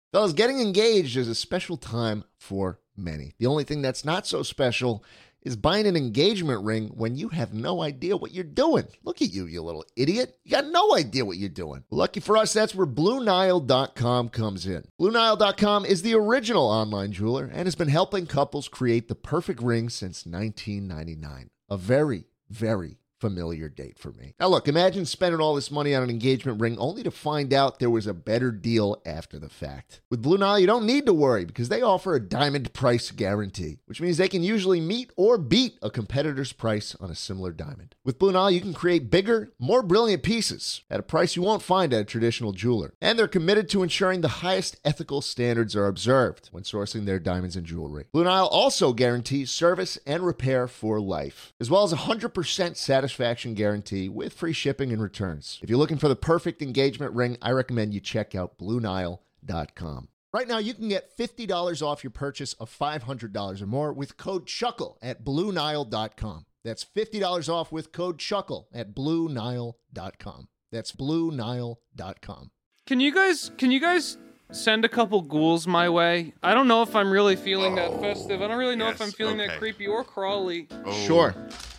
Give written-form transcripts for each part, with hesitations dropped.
Fellas, getting engaged is a special time for many. The only thing that's not so special is buying an engagement ring when you have no idea what you're doing. Look at you, you little idiot. You got no idea what you're doing. Lucky for us, that's where BlueNile.com comes in. BlueNile.com is the original online jeweler and has been helping couples create the perfect ring since 1999. A very, very familiar date for me. Now look, imagine spending all this money on an engagement ring only to find out there was a better deal after the fact. With Blue Nile, you don't need to worry because they offer a diamond price guarantee, which means they can usually meet or beat a competitor's price on a similar diamond. With Blue Nile, you can create bigger, more brilliant pieces at a price you won't find at a traditional jeweler. And they're committed to ensuring the highest ethical standards are observed when sourcing their diamonds and jewelry. Blue Nile also guarantees service and repair for life, as well as a 100% satisfaction guarantee with free shipping and returns. If you're looking for the perfect engagement ring, I recommend you check out BlueNile.com. Right now, you can get $50 off your purchase of $500 or more with code CHUCKLE at BlueNile.com. That's $50 off with code CHUCKLE at BlueNile.com. That's BlueNile.com. Can you guys send a couple ghouls my way? I don't know if I'm really feeling that festive. I don't really know if I'm feeling that creepy or crawly. Oh. Sure.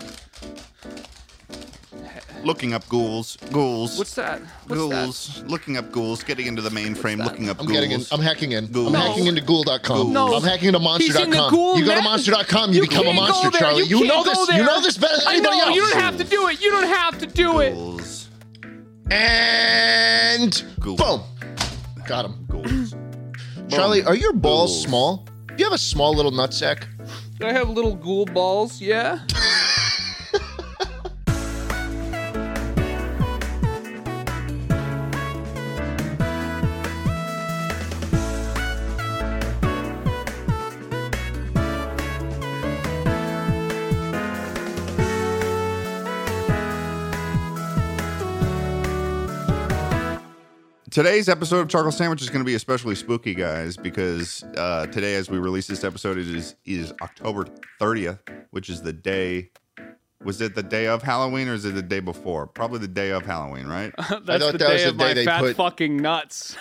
Looking up ghouls. What's that? Ghouls. Looking up ghouls. Getting into the mainframe. Looking up ghouls. I'm hacking in. Ghouls. I'm hacking into ghoul.com. No. I'm hacking into monster.com. You go to monster.com, you become a monster, Charlie. You know this. You know this better than anybody else. You don't have to do it. You don't have to do it. Ghouls. And Ghouls. boom. Got him. Ghouls. Charlie, are your balls Ghouls. small? Do you have a small little nutsack? Do I have little ghoul balls? Yeah. Today's episode of Chocolate Sandwich is going to be especially spooky, guys, because today, as we release this episode, it is October 30th, which is the day. Was it the day of Halloween or is it the day before? Probably the day of Halloween, right? That's the day of my fat fucking nuts.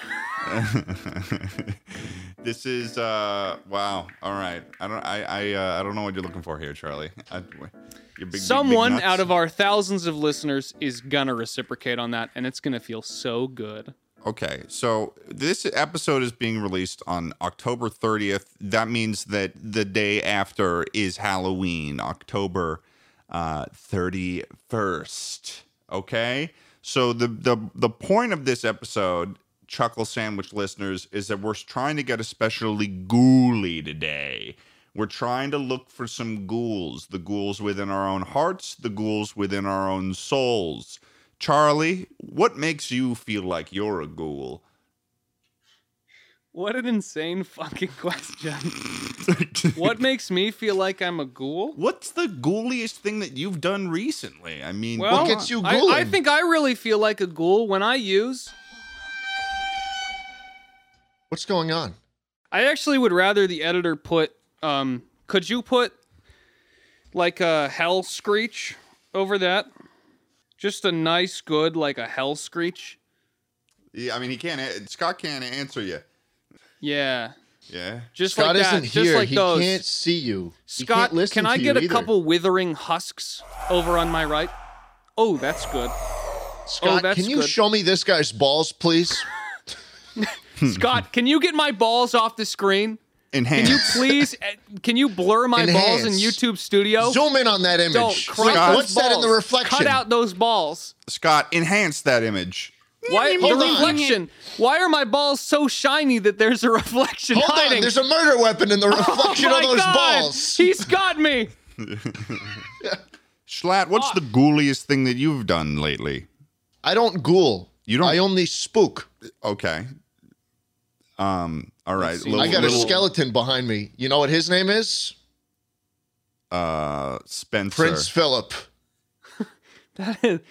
This is wow. All right. I don't know what you're looking for here, Charlie. Someone big nuts. out of our thousands of listeners is gonna reciprocate on that, and it's gonna feel so good. Okay, so this episode is being released on October 30th. That means that the day after is Halloween, October 31st. Okay? So the point of this episode, Chuckle Sandwich listeners, is that we're trying to get especially ghouly today. We're trying to look for some ghouls, the ghouls within our own hearts, the ghouls within our own souls. Charlie, what makes you feel like you're a ghoul? What an insane fucking question. What makes me feel like I'm a ghoul? What's the ghouliest thing that you've done recently? I mean, Well, what gets you ghouling? I think I really feel like a ghoul when I use... What's going on? I actually would rather the editor put... could you put like a hell screech over that? Just a nice, good, like a hell screech. Yeah, I mean, Scott can't answer you. Yeah. Yeah. Just Scott like that. isn't here. Just like he those. can't see you. He Scott, can't listen can I to get you a either. couple withering husks over on my right? Oh, that's good. Scott, that's can you good. show me this guy's balls, please? Scott, can you get my balls off the screen? Enhance. Can you please, can you blur my balls in Enhance. YouTube Studio? Zoom in on that image. Don't crush Scott, those what's that in the balls. reflection? Cut out those balls. Scott, enhance that image. Why Hold the on. reflection? Why are my balls so shiny that there's a reflection Hold hiding? on, there's a murder weapon in the reflection oh of my those God. balls. He's got me. Schlatt, what's the ghouliest thing that you've done lately? I don't ghoul. You don't- I only spook. Okay. All right. see. I got a skeleton behind me. You know what his name is? Spencer. Prince Philip. That is.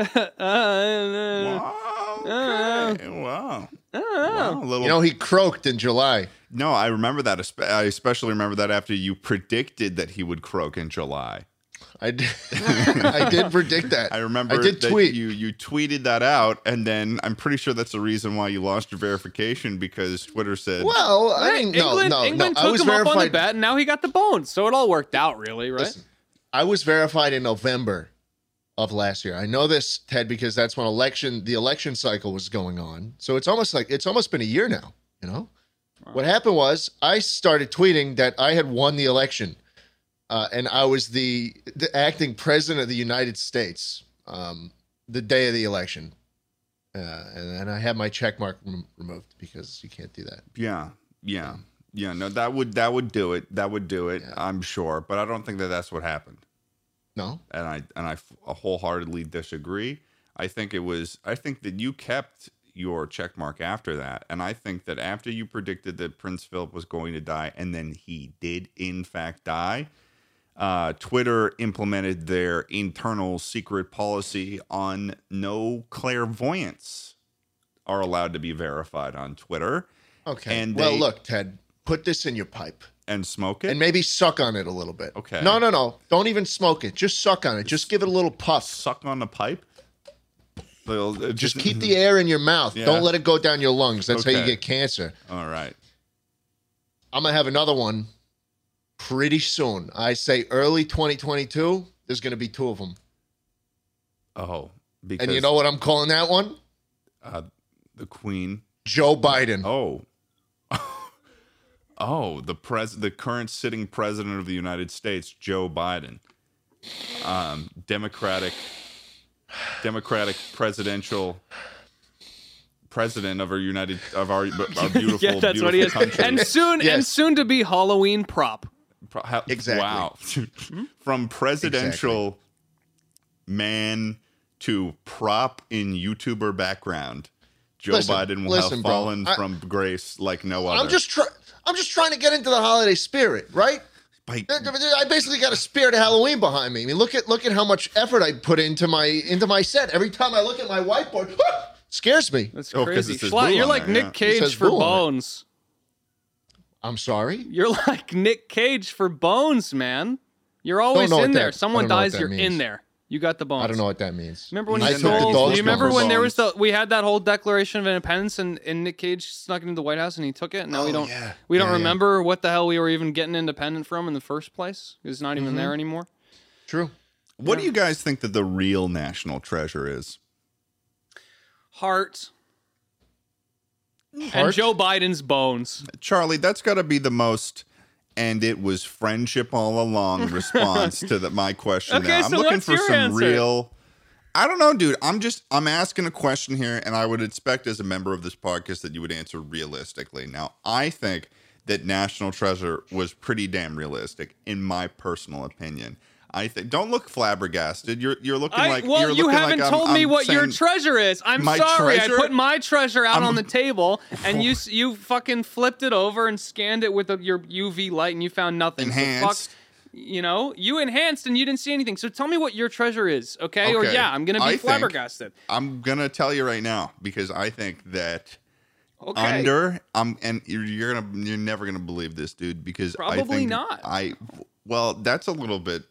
Wow. Okay. Wow. Wow. A little. You know, he croaked in July. No, I remember that. I especially remember that after you predicted that he would croak in July. I did, I did predict that. I remember I did that tweet. you tweeted that out, and then I'm pretty sure that's the reason why you lost your verification, because Twitter said, Well, I Right, mean, no. England I took was him up on the verified. bet, and now he got the bones. So it all worked out, really, right? Listen, I was verified in November of last year. I know this, Ted, because that's when the election cycle was going on. So it's almost been a year now. You know, what happened was I started tweeting that I had won the election, and I was the acting president of the United States the day of the election, and I had my check mark removed because you can't do that. yeah. No, that would do it. That would do it. Yeah. I'm sure, but I don't think that that's what happened. No. And I wholeheartedly disagree. I think that you kept your check mark after that, and I think that after you predicted that Prince Philip was going to die, and then he did in fact die, Twitter implemented their internal secret policy on no clairvoyants are allowed to be verified on Twitter. Okay. And well, they- look, Ted, put this in your pipe. And smoke it. And maybe suck on it a little bit. Okay. No. Don't even smoke it. Just suck on it. Just give it a little puff. Suck on the pipe. Just keep the air in your mouth. Yeah. Don't let it go down your lungs. That's how you Okay. get cancer. All right. I'm going to have another one pretty soon. I say early 2022, there's going to be 2 of them. Oh, because And you know what I'm calling that one? the Queen. Joe Biden. Oh. Oh, the current sitting president of the United States, Joe Biden. Democratic presidential president of our beautiful, Yeah, that's beautiful what he is. country. And Yes. soon to be Halloween prop. Exactly. Wow. From presidential man to prop in YouTuber background, Joe Biden will listen, have bro. fallen from grace like no other. I'm just trying to get into the holiday spirit, right? By- I basically got a spirit of Halloween behind me. I mean, look at how much effort I put into my set. Every time I look at my whiteboard, scares me. That's Oh, 'cause crazy. it says Schlatt, boo you're on like there, yeah. Nick It Cage says for boo on it. bones. I'm sorry. You're like Nick Cage for bones, man. You're always know what in there. that- Someone I don't know what dies, that you're means. in there. You got the bones. I don't know what that means. Remember when I he took the told? dogs Do you remember for when there was bones. we had that whole Declaration of Independence and Nick Cage snuck into the White House and he took it. And now we don't yeah. we don't Yeah, yeah. remember what the hell we were even getting independent from in the first place. It's not even there anymore. True. What do you guys think that the real national treasure is? Heart. And Heart? Joe Biden's bones. Charlie, that's got to be the most, and it was friendship all along response to my question. Okay, there. I'm so looking what's for your some answer? real. I don't know, dude. I'm asking a question here, and I would expect as a member of this podcast that you would answer realistically. Now, I think that National Treasure was pretty damn realistic, in my personal opinion. I think. Don't look flabbergasted. You're looking like. Well, you're you looking haven't like told me I'm what your saying- treasure is. I'm My sorry. treasure? I put my treasure out I'm- on the table, and you fucking flipped it over and scanned it with your UV light, and you found nothing. Enhanced. So fuck, you enhanced, and you didn't see anything. So tell me what your treasure is, okay? Or Okay. yeah, I'm gonna be I think- flabbergasted. I'm gonna tell you right now because I think that. Okay. And you're never gonna believe this, dude, because I Probably think not. well, that's a little bit.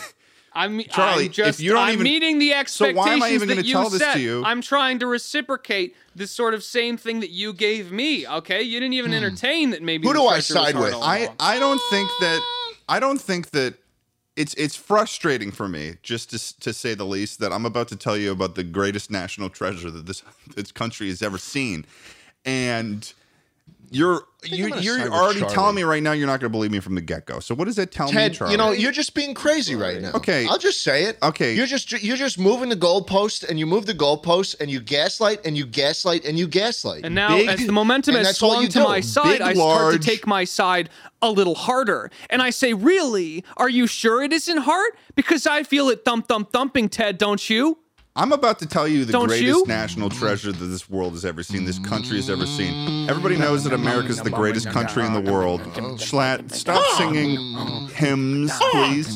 I'm Charlie, just, if you don't I'm even- meeting the So expectations why am I even that gonna you tell this set. to you? I'm trying to reciprocate this sort of same thing that you gave me. Okay, you didn't even entertain that. Maybe Who the do I treasure was side hard with? all I along. I don't think that it's frustrating for me, just to say the least, that I'm about to tell you about the greatest national treasure that this country has ever seen, and you're I'm gonna side with already Charlie. telling me right now you're not going to believe me from the get-go. So what does that tell me, Ted, Charlie? you're just being crazy right now. Okay. I'll just say it. Okay. You're just moving the goalpost, and you move the goalpost, and you gaslight, and you gaslight, and you gaslight. And now, Big- as the momentum and has that's all swung you to do. my side, Big, I start large- to take my side a little harder. And I say, really? Are you sure it isn't hard? Because I feel it thumping, Ted, don't you? I'm about to tell you the Don't greatest you? national treasure that this world has ever seen, this country has ever seen. Everybody knows that America's the greatest country in the world. Schlatt, stop singing hymns, please.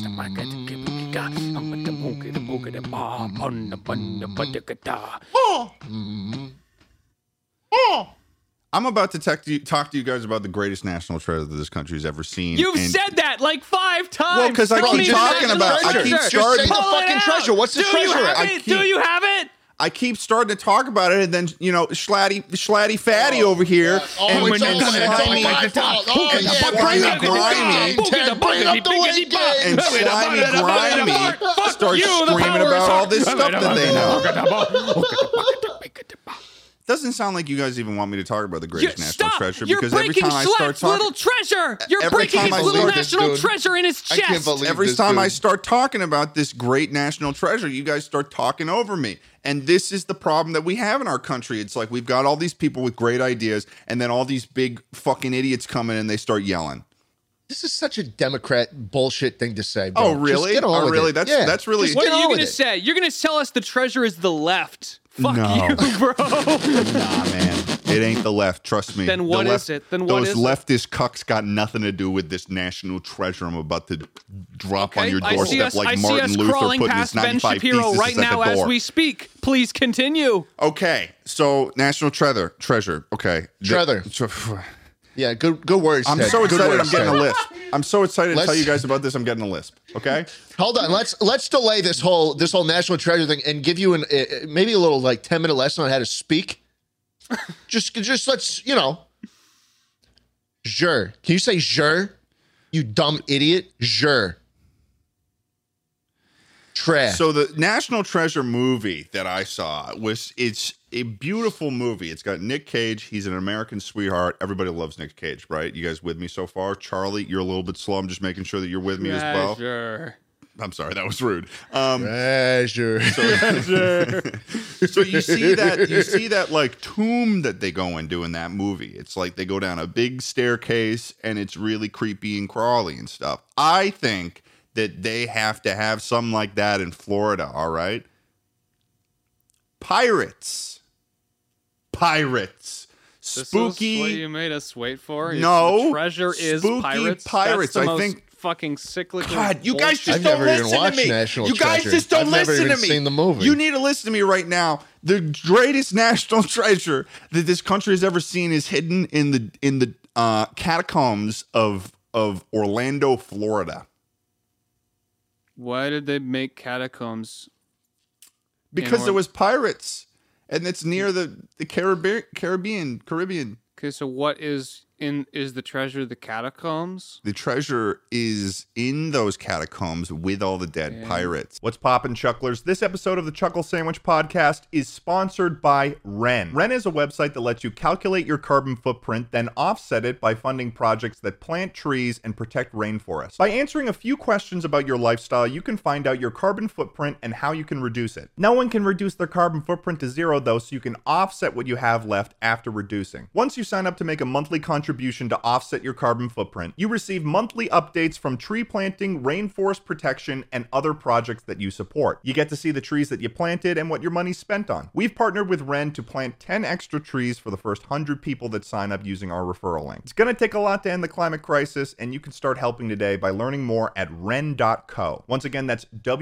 I'm about to talk to you guys about the greatest national treasure that this country's ever seen. You've said that like 5 times. Well, because I Tell keep me the talking national about. I treasure. keep Just say starting. the Pull it fucking out. treasure. What's the Do treasure? you have I it? keep- Do you have it? I keep starting to talk about it, and then Schlatty Fatty over here, and it's Slimy, my fault. Oh, and yeah, Slimy Grimy, Bring up the weight game. and Slimy Grimy start screaming about all this stuff that they know. Doesn't sound like you guys even want me to talk about the greatest national treasure, You're because every breaking time I start Schlatt's talking, little treasure. You're every breaking time his I little start- national Dude. treasure in his I chest. can't believe every this, time dude. I start talking about this great national treasure, you guys start talking over me. And this is the problem that we have in our country. It's like we've got all these people with great ideas, and then all these big fucking idiots come in and they start yelling. This is such a Democrat bullshit thing to say, bro. Oh, really? Just get on Oh, with really? it. That's really- Just What get are you on going to with it. say? You're going to tell us the treasure is the left. Fuck No. you, bro. Nah, man. It ain't the left. Trust me. Then The what left- is it? Then what those is it? leftist cucks got nothing to do with this national treasure I'm about to drop on your I see doorstep us, like I see Martin us Luther crawling putting his past Ben 95 Shapiro theses right at the now as door. we speak. Please continue. Okay, so national treasure. Okay, Treasure. Yeah, good words. I'm Ted. so Good excited. words, I'm getting a Ted. lisp. I'm so excited to Let's- tell you guys about this. I'm getting a lisp. Okay. Hold on. Let's delay this whole national treasure thing and give you maybe a little like 10-minute lesson on how to speak. just let's Jure. Can you say jure? You dumb idiot. Jure. Trash. So the National Treasure movie that I saw it's a beautiful movie. It's got Nick Cage. He's an American sweetheart. Everybody loves Nick Cage, right? You guys with me so far? Charlie, you're a little bit slow. I'm just making sure that you're with me as well. Sure. I'm sorry, that was rude. Treasure. So you see that like tomb that they go into in that movie. It's like they go down a big staircase and it's really creepy and crawly and stuff. I think that they have to have something like that in Florida, all right? Pirates. This Spooky. is what you made us wait for? No. The treasure is Spooky pirates. pirates. That's the I most think- fucking cyclical. God, you guys just I've don't never even listen to watched me. National You guys Treasure. just don't I've never listen to even me. seen the movie. You need to listen to me right now. The greatest national treasure that this country has ever seen is hidden in the catacombs of Orlando, Florida. Why did they make catacombs? Because there was pirates, and it's near the Caribbean. Okay, so what is the treasure the catacombs? The treasure is in those catacombs with all the dead pirates. What's poppin', Chucklers? This episode of the Chuckle Sandwich Podcast is sponsored by Ren. Ren is a website that lets you calculate your carbon footprint, then offset it by funding projects that plant trees and protect rainforests. By answering a few questions about your lifestyle, you can find out your carbon footprint and how you can reduce it. No one can reduce their carbon footprint to zero, though, so you can offset what you have left after reducing. Once you sign up to make a monthly contribution to offset your carbon footprint, you receive monthly updates from tree planting, rainforest protection, and other projects that you support. You get to see the trees that you planted and what your money's spent on. We've partnered with Ren to plant 10 extra trees for the first 100 people that sign up using our referral link. It's going to take a lot to end the climate crisis, and you can start helping today by learning more at ren.co. Once again, that's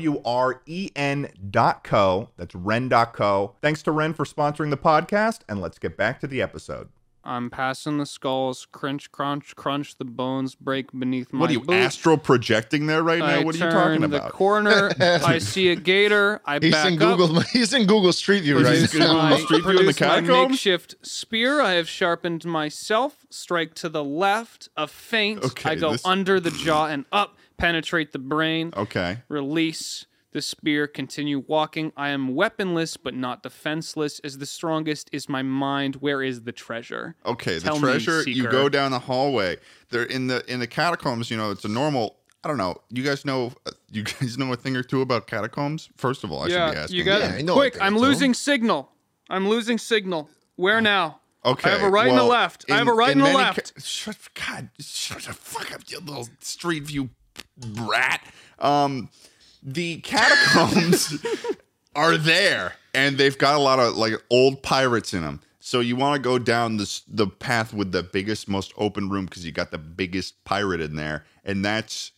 WREN.co. That's ren.co. Thanks to Ren for sponsoring the podcast, and let's get back to the episode. I'm passing the skulls, crunch, crunch, the bones break beneath my What are you boot. astral projecting there right now? I What are you turn talking the about? corner. I see a gator. I He's back in up. Google. He's in Google Street View right Produce now. my, Street View in the produce my catacombs? makeshift spear. I have sharpened myself. Strike to the left. A feint. Okay, I go this- under the jaw and up. Penetrate the brain. Okay. Release the spear. Continue walking. I am weaponless but not defenseless. As the strongest is my mind. Where is the treasure? Okay, Tell the me, treasure, you seeker. go down the hallway. They're in the catacombs, it's a normal, I don't know. You guys know a thing or two about catacombs? First of all, I should be Yeah, asking. you got Yeah, I know quick. a thing or I'm two. losing signal. Where now? Okay. I have a right and a well, left. I have a right and a many left. Shut the fuck up, you little Street View rat. The catacombs are there, and they've got a lot of like old pirates in them. So you want to go down the path with the biggest, most open room because you got the biggest pirate in there, and that's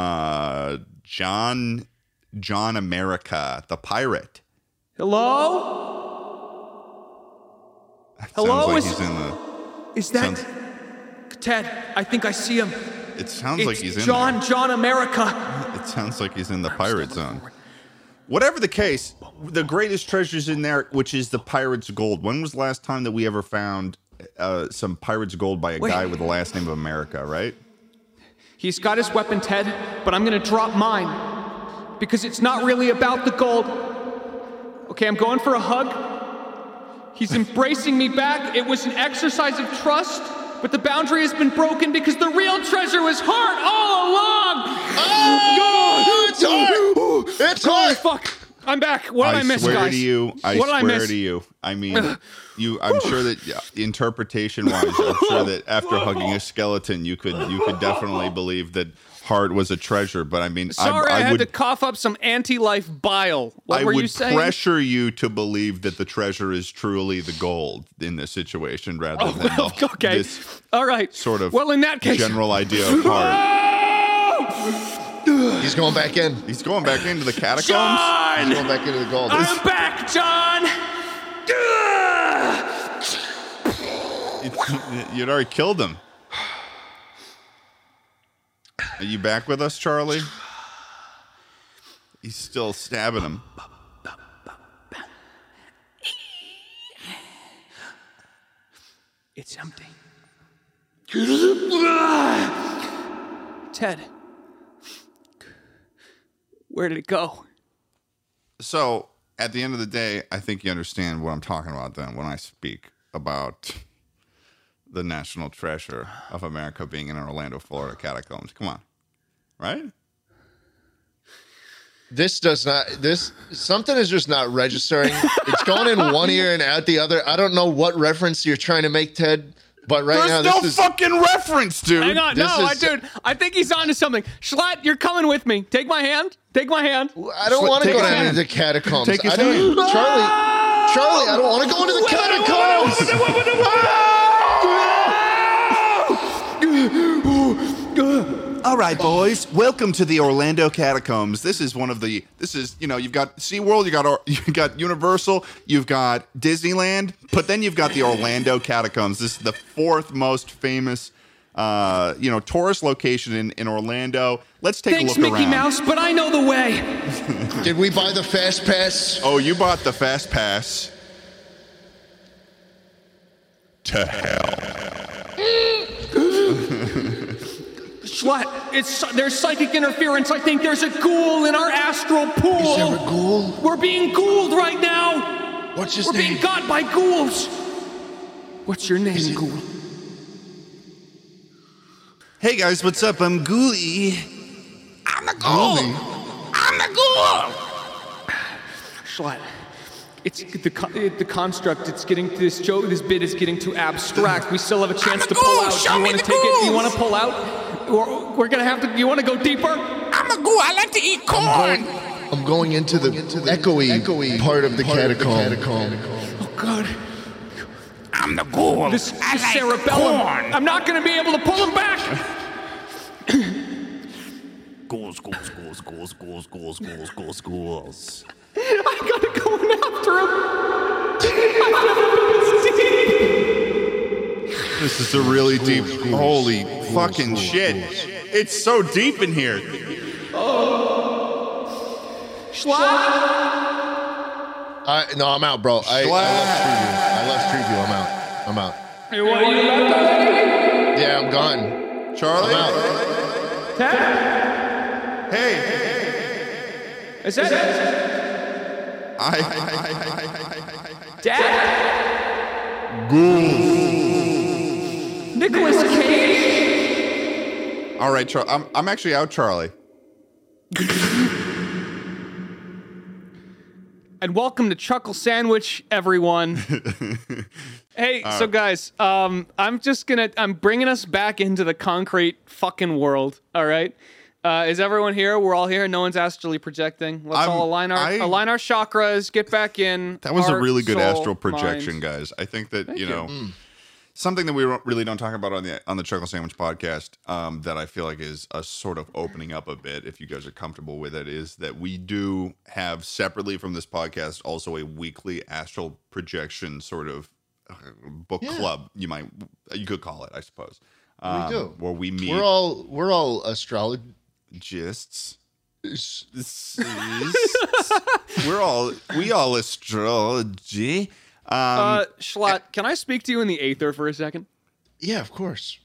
John America, the pirate. Hello? Sounds Hello? like Is- he's in the. Is that Ted? I think I see him. It sounds like he's in John America. It sounds like he's in the pirate zone. Whatever the case, the greatest treasure's in there, which is the pirate's gold. When was the last time that we ever found some pirate's gold by a guy with the last name of America, right? He's got his weapon, Ted, but I'm gonna drop mine. Because it's not really about the gold. Okay, I'm going for a hug. He's embracing me back. It was an exercise of trust, but the boundary has been broken because the real treasure was Hart all along! Oh, it's Hart! It's Holy Hart! fuck! I'm back. What did I miss, guys? I swear to you. I mean, I'm sure that interpretation-wise, I'm sure that after hugging a skeleton, you could definitely believe that Hart was a treasure. But I mean, Sorry, I had would, to cough up some anti-life bile. What were you saying? I would pressure you to believe that the treasure is truly the gold in this situation, rather than this all right. sort of in that case, general idea of Hart. He's going back in. He's going back into the catacombs. John! He's going back into the gold. I'm back, John! You'd already killed him. Are you back with us, Charlie? He's still stabbing him. It's empty. Ted. Where did it go? So, at the end of the day, I think you understand what I'm talking about then when I speak about the national treasure of America being in Orlando, Florida catacombs. Come on. Right? Something is just not registering. It's going in one ear and out the other. I don't know what reference you're trying to make, Ted. But There's no fucking reference, dude. Hang on, dude. I think he's onto something. Schlatt, you're coming with me. Take my hand. Take my hand. I don't want to go down into the catacombs. Take his hand. Charlie, I don't want to go into the catacombs. All right, boys. Welcome to the Orlando catacombs. You've got SeaWorld, you got Universal, you've got Disneyland, but then you've got the Orlando catacombs. This is the fourth most famous tourist location in Orlando. Let's take a look around. Thanks, Mickey Mouse, but I know the way. Did we buy the fast pass? Oh, you bought the fast pass. To hell. Schlatt, there's psychic interference. I think there's a ghoul in our astral pool. Is there a ghoul? We're being ghouled right now. What's his We're name? being got by ghouls. What's your name, ghoul? Hey guys, what's up? I'm Ghoulie. I'm the ghoul. I'm the ghoul. Schlatt, it's the construct. It's getting this joke. This bit is getting too abstract. We still have a chance to pull out. Do you want to take it? Do you want to pull out? We're gonna have to. You want to go deeper? I'm a ghoul. I like to eat corn. I'm going into the echoey part of the catacomb. Oh God. I'm the ghoul. This cerebellum. Corn. I'm not gonna be able to pull him back. Ghouls. I gotta go in after him. This is a really deep. Holy fucking shit! It's so deep in here. Schlatt? No, I'm out, bro. I left Treeview. I'm out. Hey, what are you left already? Yeah, I'm gone. Charlie. I'm out. Ted? Hey. Is that Dad? Nicolas Cage? All right, Charlie. I'm actually out, Charlie. And welcome to Chuckle Sandwich, everyone. Hey, so guys, I'm bringing us back into the concrete fucking world. All right. Is everyone here? We're all here. No one's astrally projecting. Let's all align our chakras. Get back in. That was a heart, really good soul, astral projection, mind. guys. I think that Thank you. something that we really don't talk about on the Chuckle Sandwich podcast that I feel like is a sort of opening up a bit, if you guys are comfortable with it, is that we do have separately from this podcast also a weekly astral projection sort of book club. You could call it, I suppose. We do. Where we meet. We're all astrologists. we all astrology. Schlatt, can I speak to you in the aether for a second? Yeah, of course.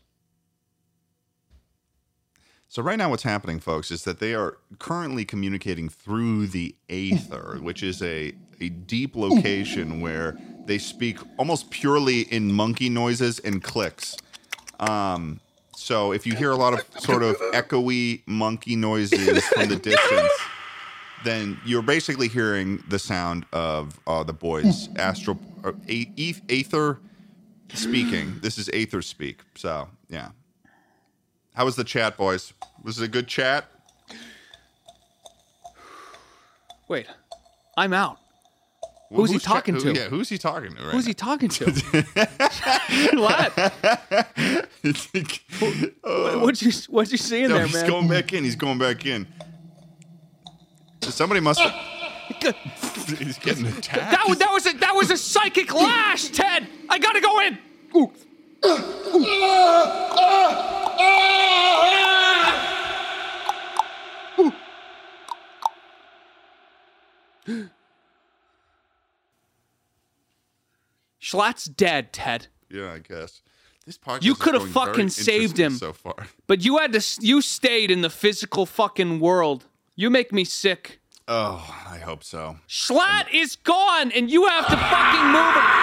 So right now what's happening, folks, is that they are currently communicating through the aether, which is a deep location where they speak almost purely in monkey noises and clicks. So if you hear a lot of sort of echoey monkey noises from the distance, then you're basically hearing the sound of the boys aether speaking. This is aether speak. So, yeah. How was the chat, boys? Was it a good chat? Wait, I'm out. Who's he talking to? Yeah, who's he talking to? Who's he talking to? What? What'd you see in there, he's man? going back in. He's going back in. Somebody must have... He's getting attacked. That was a psychic lash, Ted. I gotta go in. Ooh. Schlatt's dead, Ted. Yeah, I guess. This podcast You is could have going fucking very saved interesting him. so far. But you stayed in the physical fucking world. You make me sick. Oh, I hope so. Schlatt is gone, and you have to fucking move it.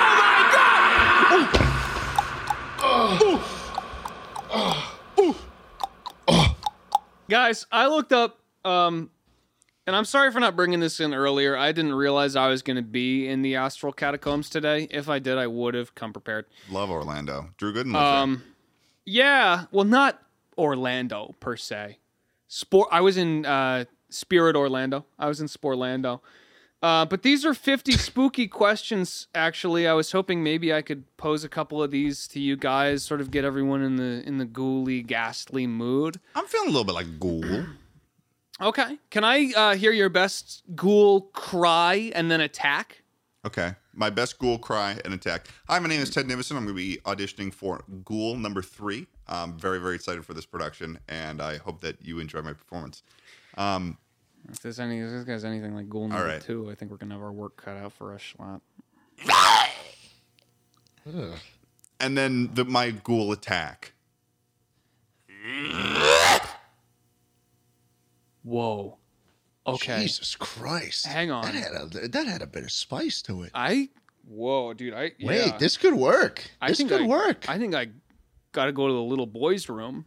Oh my god! Guys, I looked up, and I'm sorry for not bringing this in earlier. I didn't realize I was going to be in the Astral Catacombs today. If I did, I would have come prepared. Love Orlando. Drew Gooden lives there. Yeah, well, not Orlando per se. I was in Spirit Orlando. I was in Sportlando. But these are 50 spooky questions, actually. I was hoping maybe I could pose a couple of these to you guys, sort of get everyone in the ghouly, ghastly mood. I'm feeling a little bit like Ghoul. Okay. Can I hear your best ghoul cry and then attack? Okay. My best Ghoul cry and attack. Hi, my name is Ted Nivison. I'm going to be auditioning for Ghoul number 3. I'm very, very excited for this production, and I hope that you enjoy my performance. If this guy's anything like Ghoul number right. 2, I think we're going to have our work cut out for us, Schlatt. And then my Ghoul attack. Whoa. Okay. Jesus Christ. Hang on. That had a bit of spice to it. Whoa, dude. Wait, this could work. This could work. I think I got to go to the little boys' room.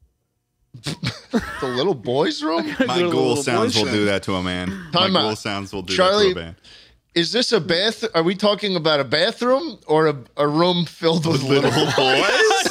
The little boys' room? My Ghoul sounds will do that to a man. Time My out. Ghoul sounds will do Charlie, that to a man. Is this a bath? Are we talking about a bathroom or a room filled with little boys?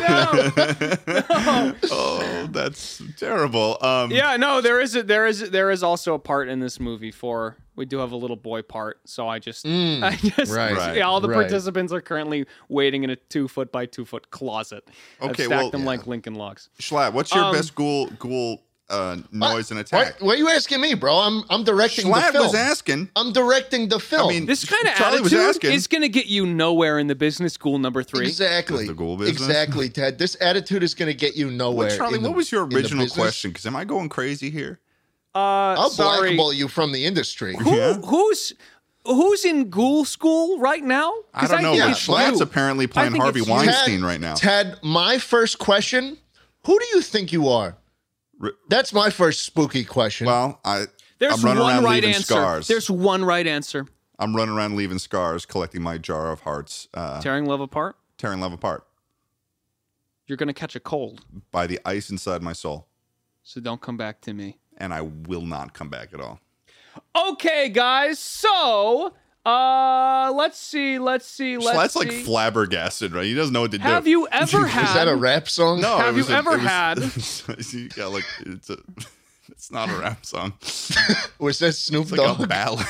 No. Oh, that's terrible. Yeah, no, there is also a part in this movie we do have a little boy part. So I just Right. yeah, all the Right. participants are currently waiting in a 2 foot by 2 foot closet. I've Okay, stacked well, them yeah. like Lincoln Logs. Schlatt, what's your best Ghoul noise and attack? What are you asking me, bro? I'm directing the Schlatt film. was asking. I'm directing the film. I mean, This kind of Charlie was attitude asking. is going to get you nowhere in the business school number 3. exactly. The ghoul business? Exactly, Ted. This attitude is going to get you nowhere. Well, Charlie, in the- what was your in the original business. question? Because am I going crazy here? I'll Sorry. blackball you from the industry. Who's in ghoul school right now? I 'Cause don't know. think but it's Schlatt's you. apparently playing think Harvey it's you. Weinstein right now. Ted, my first question, who do you think you are? That's my first spooky question. Well, There's I'm running one around right leaving answer. scars. There's one right answer. I'm running around leaving scars, collecting my jar of hearts, Tearing love apart. tearing love apart You're going to catch a cold. by the ice inside my soul. So don't come back to me. And I will not come back at all. Okay, guys. So, let's see. Schlatt's like flabbergasted, right? He doesn't know what to do. Have you ever had? Is that a rap song? No, Have it was you ever it was- had- yeah, like it's not a rap song. Was that Snoop It's like Dogg? a ballad.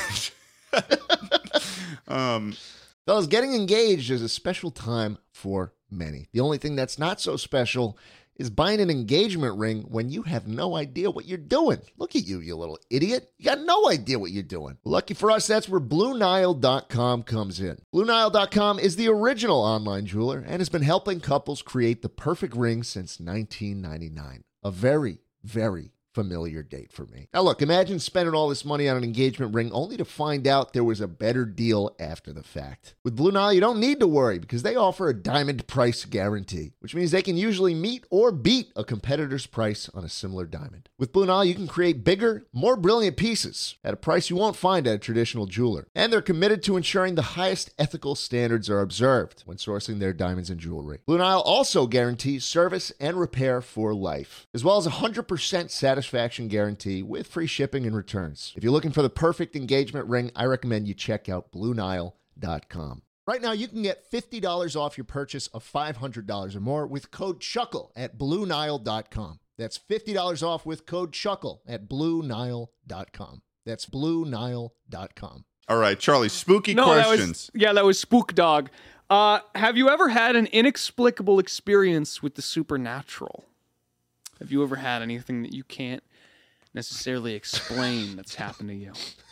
Fellas, getting engaged is a special time for many. The only thing that's not so special is buying an engagement ring when you have no idea what you're doing. Look at you, you little idiot. You got no idea what you're doing. Lucky for us, that's where BlueNile.com comes in. BlueNile.com is the original online jeweler and has been helping couples create the perfect ring since 1999. A very, very familiar date for me. Now look, imagine spending all this money on an engagement ring only to find out there was a better deal after the fact. With Blue Nile, you don't need to worry because they offer a diamond price guarantee, which means they can usually meet or beat a competitor's price on a similar diamond. With Blue Nile, you can create bigger, more brilliant pieces at a price you won't find at a traditional jeweler. And they're committed to ensuring the highest ethical standards are observed when sourcing their diamonds and jewelry. Blue Nile also guarantees service and repair for life, as well as a 100% satisfaction guarantee with free shipping and returns. If you're looking for the perfect engagement ring, I recommend you check out BlueNile.com. Right now, you can get $50 off your purchase of $500 or more with code CHUCKLE at BlueNile.com. That's $50 off with code CHUCKLE at BlueNile.com. That's BlueNile.com. All right, Charlie, spooky questions. That was Spook Dog. Have you ever had an inexplicable experience with the supernatural? Have you ever had anything that you can't necessarily explain that's happened to you?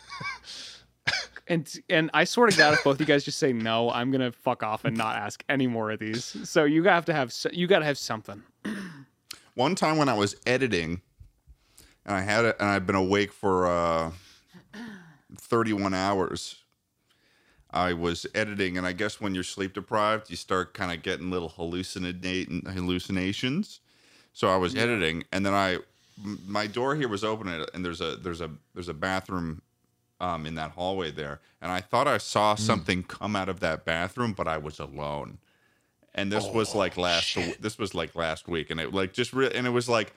And I swear to God, if both you guys just say no, I'm gonna fuck off and not ask any more of these. So you gotta have something. One time when I was editing, and I'd been awake for 31 hours. I was editing, and I guess when you're sleep deprived, you start kind of getting little hallucinations. So I was editing, and then my door here was open, and there's a bathroom in that hallway there, and I thought I saw something come out of that bathroom, but I was alone. And this was like last week, and it was like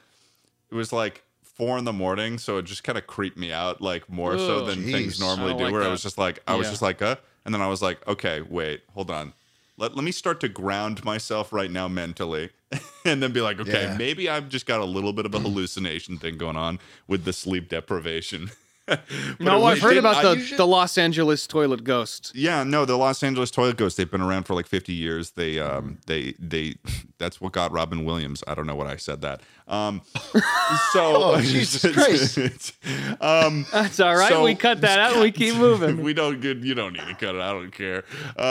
4 a.m, so it just kind of creeped me out like more so than things normally do. Where I was just like, and then I was like, okay, wait, hold on. Let me start to ground myself right now mentally, and then be like, okay, maybe I've just got a little bit of a hallucination thing going on with the sleep deprivation. No, I've heard about the Los Angeles toilet ghost. Yeah, no, the Los Angeles toilet ghost. They've been around for like 50 years. They that's what got Robin Williams. I don't know what I said that. Jesus Christ. That's all right. We cut that out and we keep moving. You don't need to cut it. I don't care.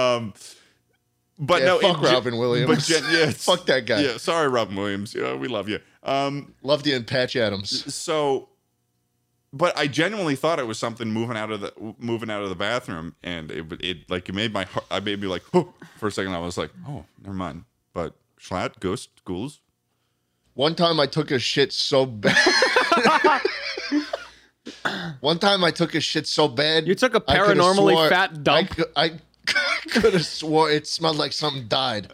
But fuck Robin Williams. Fuck that guy. Yeah, sorry, Robin Williams. We love you. Loved you and Patch Adams. So, but I genuinely thought it was something moving out of the bathroom, and it made my heart. I made me like, oh, for a second. I was like, oh, never mind. But Schlatt, ghost, ghouls. One time I took a shit so bad. You took a paranormally fat dump. I could have swore it smelled like something died.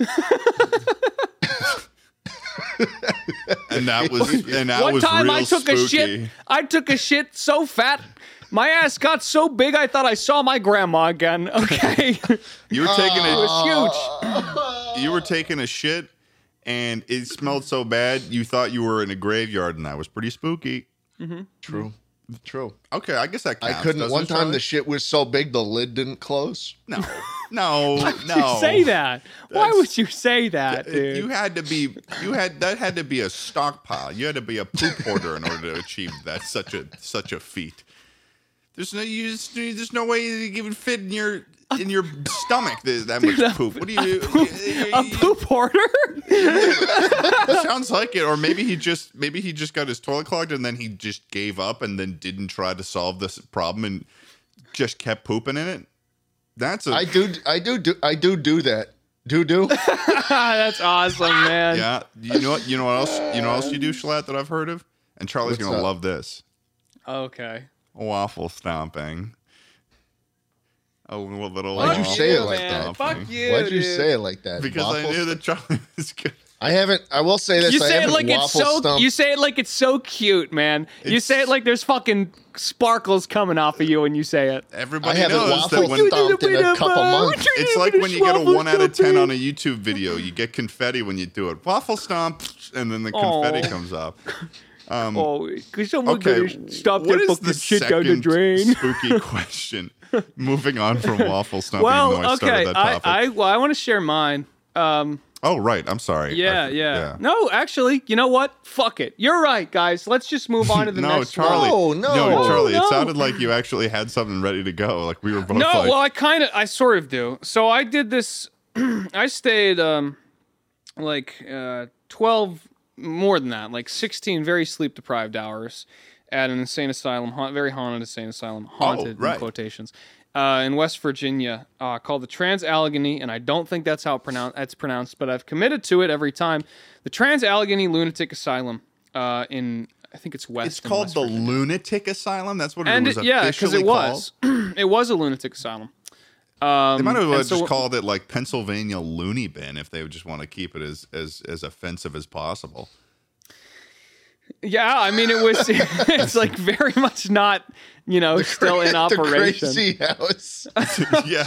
and that was One time real I took spooky. a shit. I took a shit so fat, my ass got so big I thought I saw my grandma again. Okay, You were taking it was huge. You were taking a shit, and it smelled so bad you thought you were in a graveyard, and that was pretty spooky. Mm-hmm. True. Okay, I guess that counts. I couldn't. One time the shit was so big the lid didn't close. No. Why would you say that? Why would you say that, dude? That had to be a stockpile. You had to be a poop hoarder in order to achieve that. Such a feat. There's no way you can fit in your stomach that much poop. What do you do? A poop hoarder? Sounds like it. Or maybe he just got his toilet clogged and then he just gave up and then didn't try to solve this problem and just kept pooping in it. I do that. Do. That's awesome, man. Yeah. You know what else you do, Schlatt, that I've heard of? And Charlie's gonna love this. Okay. Waffle stomping. A little. Why'd you say it like that? Fuck you. Why'd you say it like that? Because I knew that Charlie was good. I will say this. You say it like it's so cute, man. You say it like there's fucking sparkles coming off of you when you say it. Everybody I haven't knows that waffle stomped in a couple months. It's like when you get a 1 out of 10 on a YouTube video. You get confetti when you do it. Waffle stomp, and then the confetti comes off. Because someone could stop that fucking shit down the drain. Spooky question. Moving on from waffle stomping, even though I started that topic. I want to share mine. Oh, right. I'm sorry. Yeah. No, actually, you know what? Fuck it. You're right, guys. Let's just move on to the No, next Charlie. one. No. Charlie. No. It sounded like you actually had something ready to go. Like we were both. No, like, well, I sort of do. So I did this. I stayed 12, more than that, like 16 very sleep deprived hours at an insane asylum, very haunted insane asylum, haunted right. in quotations, in West Virginia, called the Trans-Allegheny, and I don't think that's how it's pronounced, but I've committed to it every time. The Trans-Allegheny Lunatic Asylum in, I think it's West. It's called West the Virginia. Lunatic Asylum. That's what And it was yeah, officially because it was. It was a lunatic asylum. They might have and just so- called it like Pennsylvania Looney Bin if they would just want to keep it as offensive as possible. Yeah, I mean, it was. It's like very much not, still in operation. The crazy house. Yeah,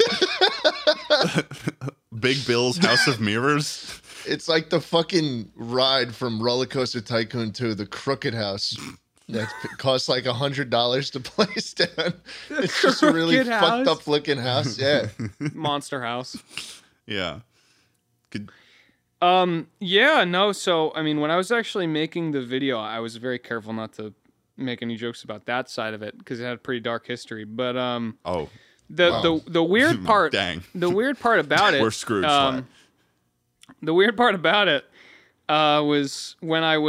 like Big Bill's House of Mirrors. It's like the fucking ride from Roller Coaster Tycoon 2, the Crooked House. That costs like $100 to place down. It's just a really Crooked fucked House? up looking house. Yeah. Monster house. Yeah. Could, Yeah, no. So, I mean, when I was actually making the video, I was very careful not to make any jokes about that side of it because it had a pretty dark history. But oh, the weird part, Dang. the weird part about it, we're screwed. Slap. the weird part about it was when I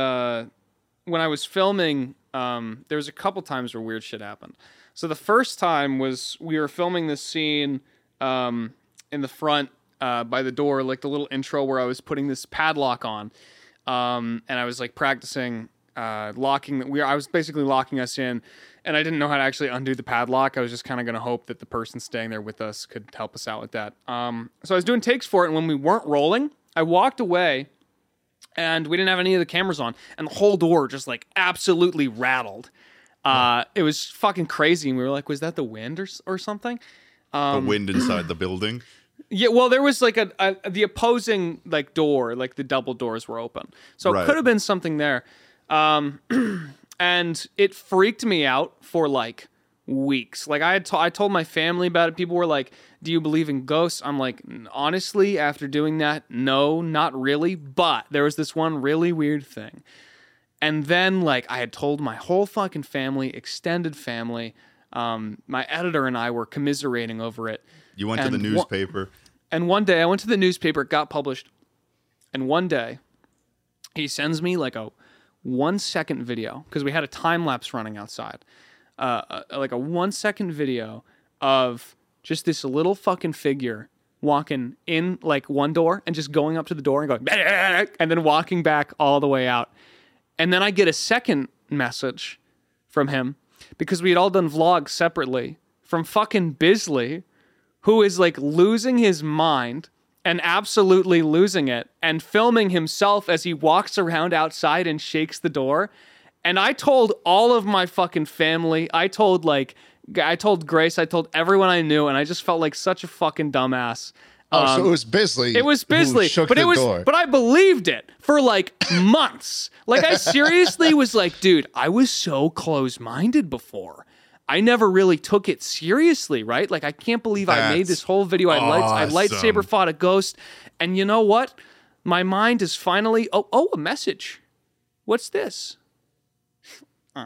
was filming. There was a couple times where weird shit happened. So the first time was we were filming this scene in the front by the door, like the little intro where I was putting this padlock on, and I was like practicing locking. I was basically locking us in, and I didn't know how to actually undo the padlock. I was just kind of going to hope that the person staying there with us could help us out with that. So I was doing takes for it, and when we weren't rolling, I walked away, and we didn't have any of the cameras on, and the whole door just like absolutely rattled. It was fucking crazy, and we were like, "Was that the wind or something?" The wind inside the building. Yeah, well, there was like the opposing like door, like the double doors were open, so Right. it could have been something there. And it freaked me out for like weeks. Like I told my family about it. People were like, "Do you believe in ghosts?" I'm like, honestly, after doing that, no, not really. But there was this one really weird thing. And then like I had told my whole fucking family, extended family. My editor and I were commiserating over it. You went to the And newspaper. And one day I went to the newspaper, it got published. And one day he sends me like a 1-second video because we had a time lapse running outside. Like a 1-second video of just this little fucking figure walking in like one door and just going up to the door and going, and then walking back all the way out. And then I get a second message from him because we had all done vlogs separately from fucking Bisley, who is like losing his mind and absolutely losing it and filming himself as he walks around outside and shakes the door. And I told all of my fucking family, I told Grace, I told everyone I knew, and I just felt like such a fucking dumbass. So it was Bisley. It was Bisley, who shook but the it was, door. but I believed it for like months. Like I seriously was like, dude, I was so close-minded before. I never really took it seriously, right? Like I can't believe I made That's this whole video. I awesome. lightsaber fought a ghost, and you know what? My mind is finally. Oh, a message. What's this? Oh.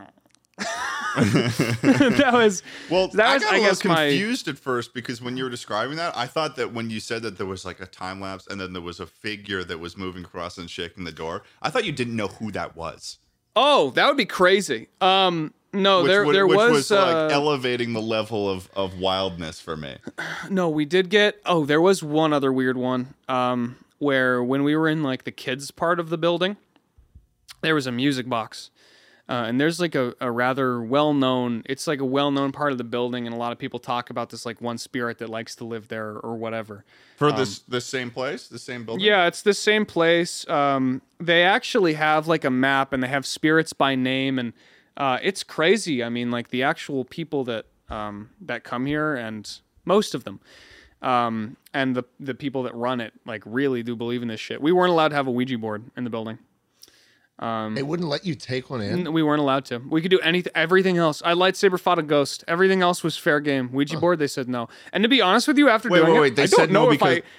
that was Well, that I was, got a I little guess, my confused at first because when you were describing that, I thought that when you said that there was like a time lapse and then there was a figure that was moving across and shaking the door, I thought you didn't know who that was. Oh, that would be crazy. No, Which there was was like elevating the level of wildness for me. no, we did get. Oh, there was one other weird one. Where when we were in like the kids part of the building, there was a music box, and there's like a rather well-known. It's like a well-known part of the building, and a lot of people talk about this like one spirit that likes to live there or whatever. For this same place, the same building? Yeah, it's the same place. They actually have like a map, and they have spirits by name, and it's crazy. I mean, like the actual people that come here, and most of them, and the people that run it, like really do believe in this shit. We weren't allowed to have a Ouija board in the building. They wouldn't let you take one in. We weren't allowed to. We could do everything else. I lightsaber fought a ghost. Everything else was fair game. Ouija board, they said no. And to be honest with you, after doing it, They I said don't know no if because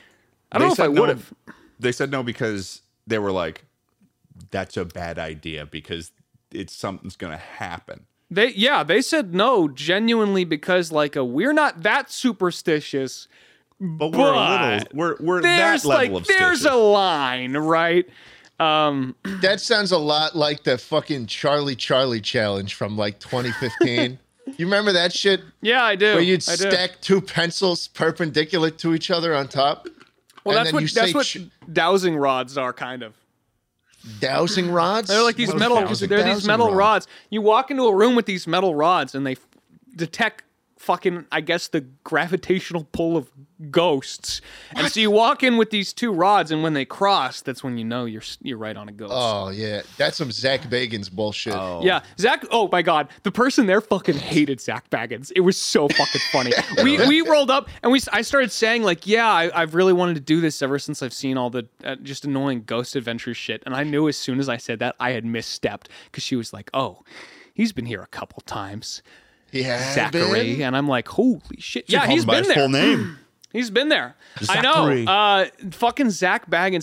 I don't know if I would have. They said no because they were like, that's a bad idea because something's going to happen. They said no genuinely because like we're not that superstitious, but we're a little we're that level of there's a line, right? That sounds a lot like the fucking Charlie challenge from like 2015. You remember that shit? Yeah, I do. Where you'd stack two pencils perpendicular to each other on top. Well, that's what dowsing rods are, kind of. Dowsing rods? They're like these metal rods. You walk into a room with these metal rods, and they detect fucking, I guess, the gravitational pull of ghosts. What? And so you walk in with these two rods, and when they cross, that's when you know you're right on a ghost. Oh yeah, that's some Zach Bagans bullshit. Oh. Yeah, Zach. Oh my God, the person there fucking hated Zach Bagans. It was so fucking funny. we rolled up and I started saying like, yeah, I've really wanted to do this ever since I've seen all the just annoying Ghost Adventure shit, and I knew as soon as I said that I had misstepped because she was like, oh, he's been here a couple times. Yeah, Zachary, and I'm like, holy shit. Yeah, he's been there. Full name. He's been there. Zachary. I know. Fucking Zach Baggins.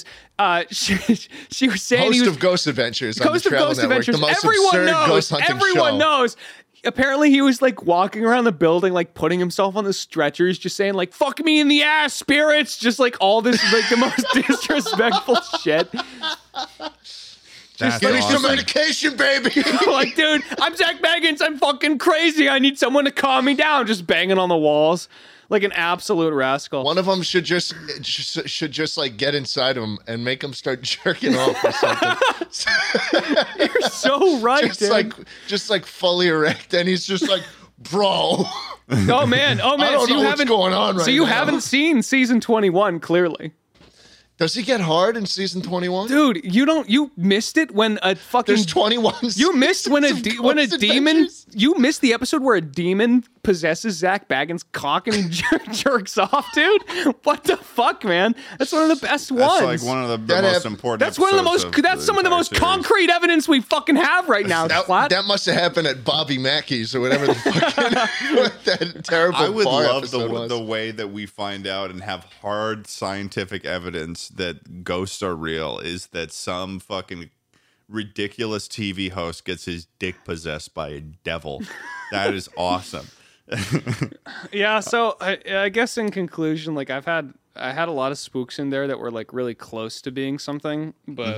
She was saying host of Ghost Adventures. Host of Ghost Adventures. The most Everyone knows. Ghost hunting Everyone show. knows. Apparently he was like walking around the building, like putting himself on the stretchers, just saying like, fuck me in the ass, spirits. Just like all this, like the most disrespectful shit. Just give me some medication, baby. Like, dude, I'm Zach Baggins. I'm fucking crazy. I need someone to calm me down. Just banging on the walls like an absolute rascal. One of them should just like get inside him and make him start jerking off or something. You're so right, dude. Just like fully erect, and he's just like, bro. Oh man. I don't know what's going on right now. So you haven't seen season 21, clearly. Does he get hard in season 21? Dude, you missed it when a fucking... There's 21 You missed when a demon... You missed the episode where a demon possesses Zach Baggins' cock and he jerks off, dude. What the fuck, man? That's one of the best ones. That's like one of the most important That's one of the most... That's some of the most concrete evidence we fucking have right now, That must have happened at Bobby Mackey's or whatever the fucking... that terrible I would bar love was. the way that we find out and have hard scientific evidence that ghosts are real is that some fucking ridiculous TV host gets his dick possessed by a devil. That is awesome. Yeah, so I guess in conclusion, like I had a lot of spooks in there that were like really close to being something, but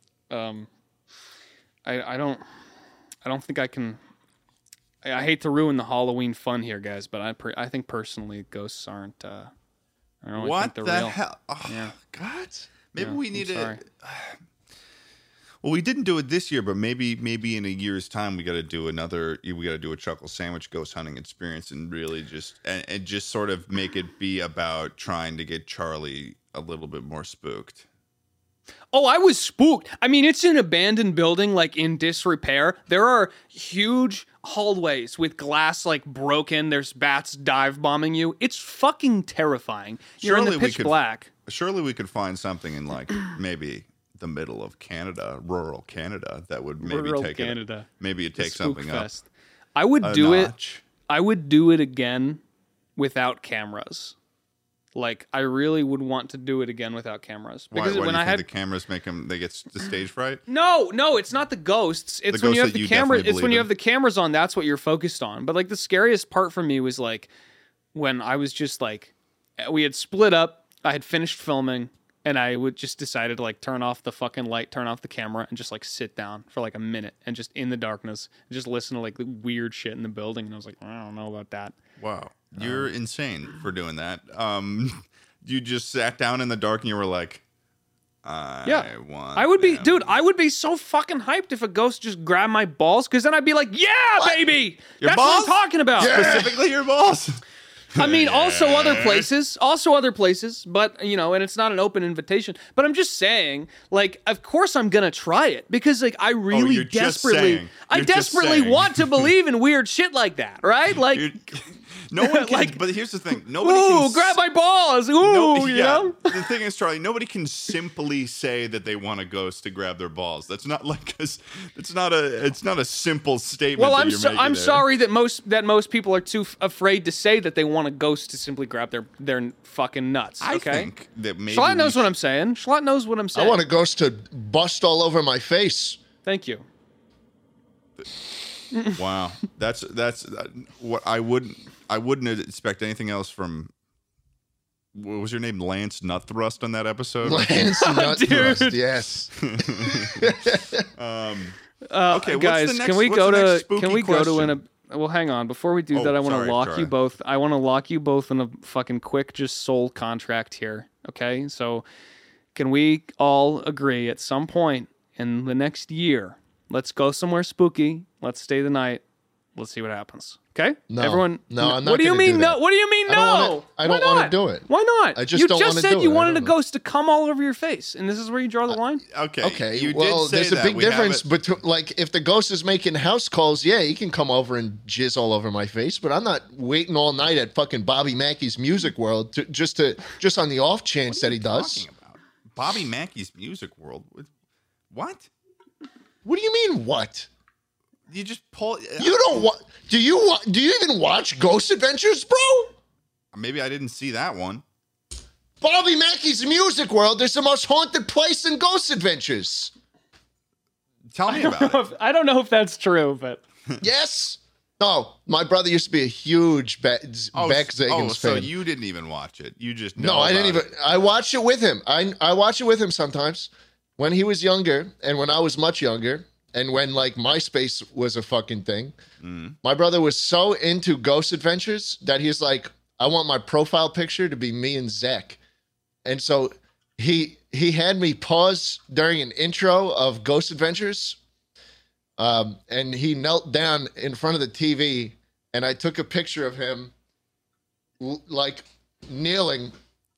I don't think I can. I hate to ruin the Halloween fun here, guys, but I think personally ghosts aren't. I don't really think they're real. Hell? Oh, yeah. God. Maybe we need to. Well, we didn't do it this year, but maybe in a year's time we got to do another. We got to do a Chuckle Sandwich ghost hunting experience and really just sort of make it be about trying to get Charlie a little bit more spooked. Oh, I was spooked. I mean, it's an abandoned building, like in disrepair. There are huge hallways with glass like broken. There's bats dive bombing you. It's fucking terrifying. You're in the pitch black. Surely we could find something in like maybe the middle of Canada, rural Canada, that would maybe take it. Maybe it takes something fest. Up. I would do it. I would do it again without cameras. Like, I really would want to do it again without cameras. Because why do you think the cameras make them? They get the stage fright? No, it's not the ghosts. It's when you have the camera. It's when you have the cameras on. That's what you're focused on. But like the scariest part for me was like when I was just like, we had split up. I had finished filming, and I would just decided to like turn off the fucking light, turn off the camera, and just like sit down for like a minute and just in the darkness and just listen to like the weird shit in the building. And I was like, I don't know about that. Wow. You're insane for doing that. You just sat down in the dark and you were like, I would be so fucking hyped if a ghost just grabbed my balls, because then I'd be like, yeah, what? Baby! Your That's balls? what I'm talking about. Yeah. Specifically your balls. I mean, also other places, but, you know, and it's not an open invitation, but I'm just saying, like, of course I'm going to try it because, like, I really desperately want to believe in weird shit like that, right? Like, No one can, Like, but here's the thing. Nobody Ooh, can grab my balls. Ooh, no, you yeah, know? the thing is, Charlie, nobody can simply say that they want a ghost to grab their balls. That's not like it's not a simple statement. Well, that I'm you're making I'm there. sorry that most people are too afraid to say that they want a ghost to simply grab their fucking nuts. I Okay, think that maybe Schlatt we knows what I'm saying. Schlatt knows what I'm I saying. want a ghost to bust all over my face. Thank you. Wow, that's what I wouldn't expect anything else from. What was your name? Lance Nutthrust on that episode? Lance Nut Dude. Thrust, yes. Okay, guys, what's the next, can we what's go the next to spooky can we go to question? well, hang on. Before we do Oh, that, I want sorry, to lock sorry. you both. I want to lock you both in a fucking quick, just soul contract here. Okay, so can we all agree at some point in the next year? Let's go somewhere spooky. Let's stay the night. Let's see what happens. Okay? No. Everyone. No, I'm not What do you gonna mean do no? that. What do you mean I don't no? wanna- I Why don't wanna not? do it. Why not? I just you don't just wanna said do you it. I wanted a don't know. ghost to come all over your face, and this is where you draw the line. Okay. Okay, You well, did say there's a that. big We have difference it- between, like, if the ghost is making house calls, yeah, he can come over and jizz all over my face, but I'm not waiting all night at fucking Bobby Mackey's Music World just on the off chance that he does. Talking about Bobby Mackey's Music World. What? What do you mean, what? You just pull. You don't want? Do you even watch Ghost Adventures, bro? Maybe I didn't see that one. Bobby Mackey's Music World is the most haunted place in Ghost Adventures. Tell me about it. I don't know if that's true, but Yes? No, my brother used to be a huge Beck Zagans so fan. you didn't even watch it. You just know No, I didn't about even. I watched it with him. I watch it with him sometimes when he was younger and when I was much younger and when like MySpace was a fucking thing. My brother was so into Ghost Adventures that he's like, I want my profile picture to be me and Zach. And so he had me pause during an intro of Ghost Adventures. And he knelt down in front of the TV and I took a picture of him like kneeling,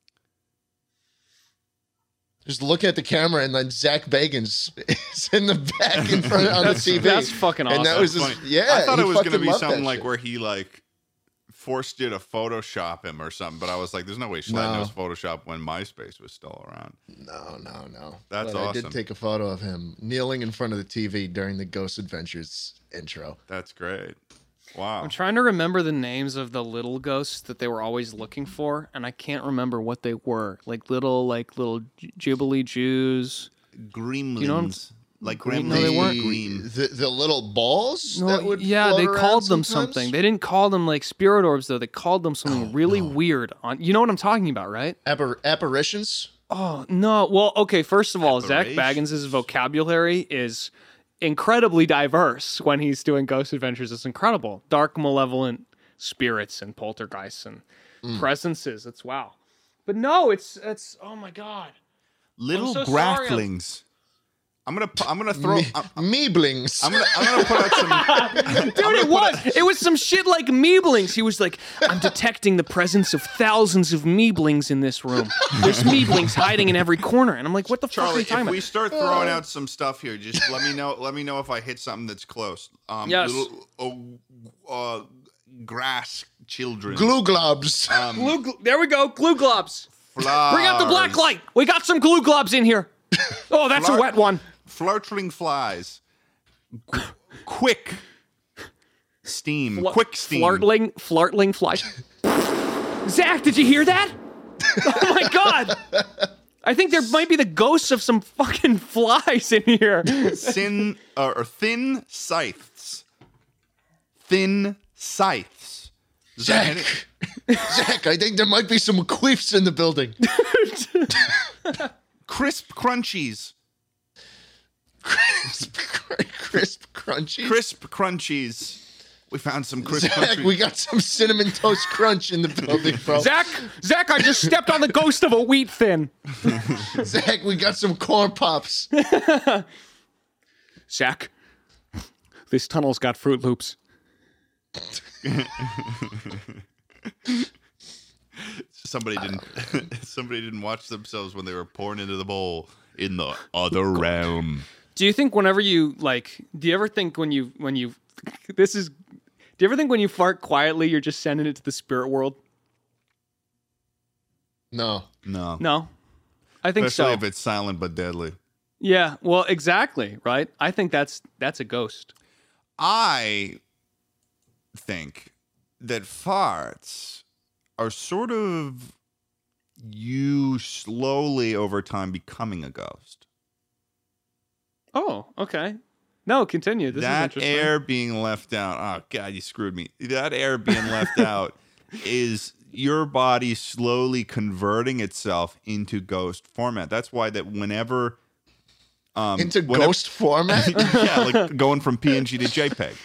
just looking at the camera, and then Zach Bagans is in the back in front on the TV. that's fucking awesome. And that was Funny. just, yeah. I thought he it was going to fucking be loved something that like shit. where he like forced you to Photoshop him or something, but I was like, there's no way Schlatt No. knows Photoshop when MySpace was still around. No. That's But I awesome. did take a photo of him kneeling in front of the TV during the Ghost Adventures intro. That's great. Wow. I'm trying to remember the names of the little ghosts that they were always looking for, and I can't remember what they were. Like little Jubilee Jews. Gremlins. You know what I'm- like Green- gremlins. No, they weren't. Green. The little balls that would yeah, float they around called them sometimes? something. They didn't call them like spirit orbs though. They called them something really weird. You know what I'm talking about, right? Apparitions? Oh no. Well, okay. First of all, Zach Apparitions. Bagans' vocabulary is incredibly diverse when he's doing Ghost Adventures. It's incredible. Dark, malevolent spirits and poltergeists and presences. It's wow. But no, it's oh my god. Little so sorry, graftlings. I'm gonna throw. Meeblings. I'm gonna put out some. Dude, it was some shit like Meeblings. He was like, I'm detecting the presence of thousands of Meeblings in this room. There's Meeblings hiding in every corner. And I'm like, what the fuck are Charlie, you talking if about? we start throwing out some stuff here, just let me know. Let me know if I hit something that's close. Yes. Little, grass children. Glue globs. There we go, glue globs. Flowers. Bring out the black light. We got some glue globs in here. Oh, that's a wet one. Flirtling flies. Quick steam. Quick steam. Flartling flies. Zach, did you hear that? Oh my god. I think there might be the ghosts of some fucking flies in here. Or thin scythes. Thin scythes. Does that hit it? Zach, I think there might be some queefs in the building. Crisp crunchies. Crisp crunchy. Crisp crunchies. We found some crisp Zach, crunchies. we got some cinnamon toast crunch in the building, bro. Zach, I just stepped on the ghost of a wheat thin. Zach, we got some corn pops. Zach, this tunnel's got Fruit Loops. Somebody didn't watch themselves when they were pouring into the bowl in the other realm. Do you think whenever you do you ever think when you do you you ever think when you fart quietly, you're just sending it to the spirit world? No. No. No, I think Especially so. if it's silent but deadly. Yeah, well, exactly, right? I think that's a ghost. I think that farts are sort of you slowly over time becoming a ghost. Oh, okay. No, continue. This is That interesting. air being left out. Oh, God, you screwed me. That air being left out is your body slowly converting itself into ghost format. That's why that whenever... Into ghost format? Yeah, like going from PNG to JPEG.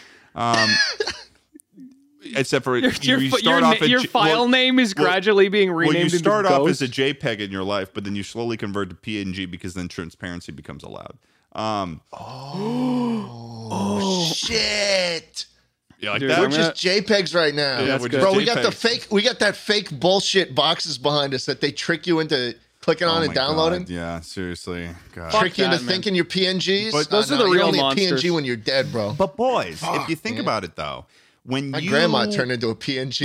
Except for Your you start off at file name is gradually being renamed Well, you start into off ghost. as a JPEG in your life, but then you slowly convert to PNG because then transparency becomes allowed. Oh, shit. You like Dude, that? We're just JPEGs right now. Yeah, we're just Bro, we got JPEGs. we got that fake bullshit boxes behind us that they trick you into clicking on Oh and my downloading. God, yeah, seriously. God. Fuck Trick you into that, man. thinking you're PNGs. But those are the you're real only monsters. a PNG when you're dead, bro. But boys, if you think man. about it though, when My you grandma turned into a PNG.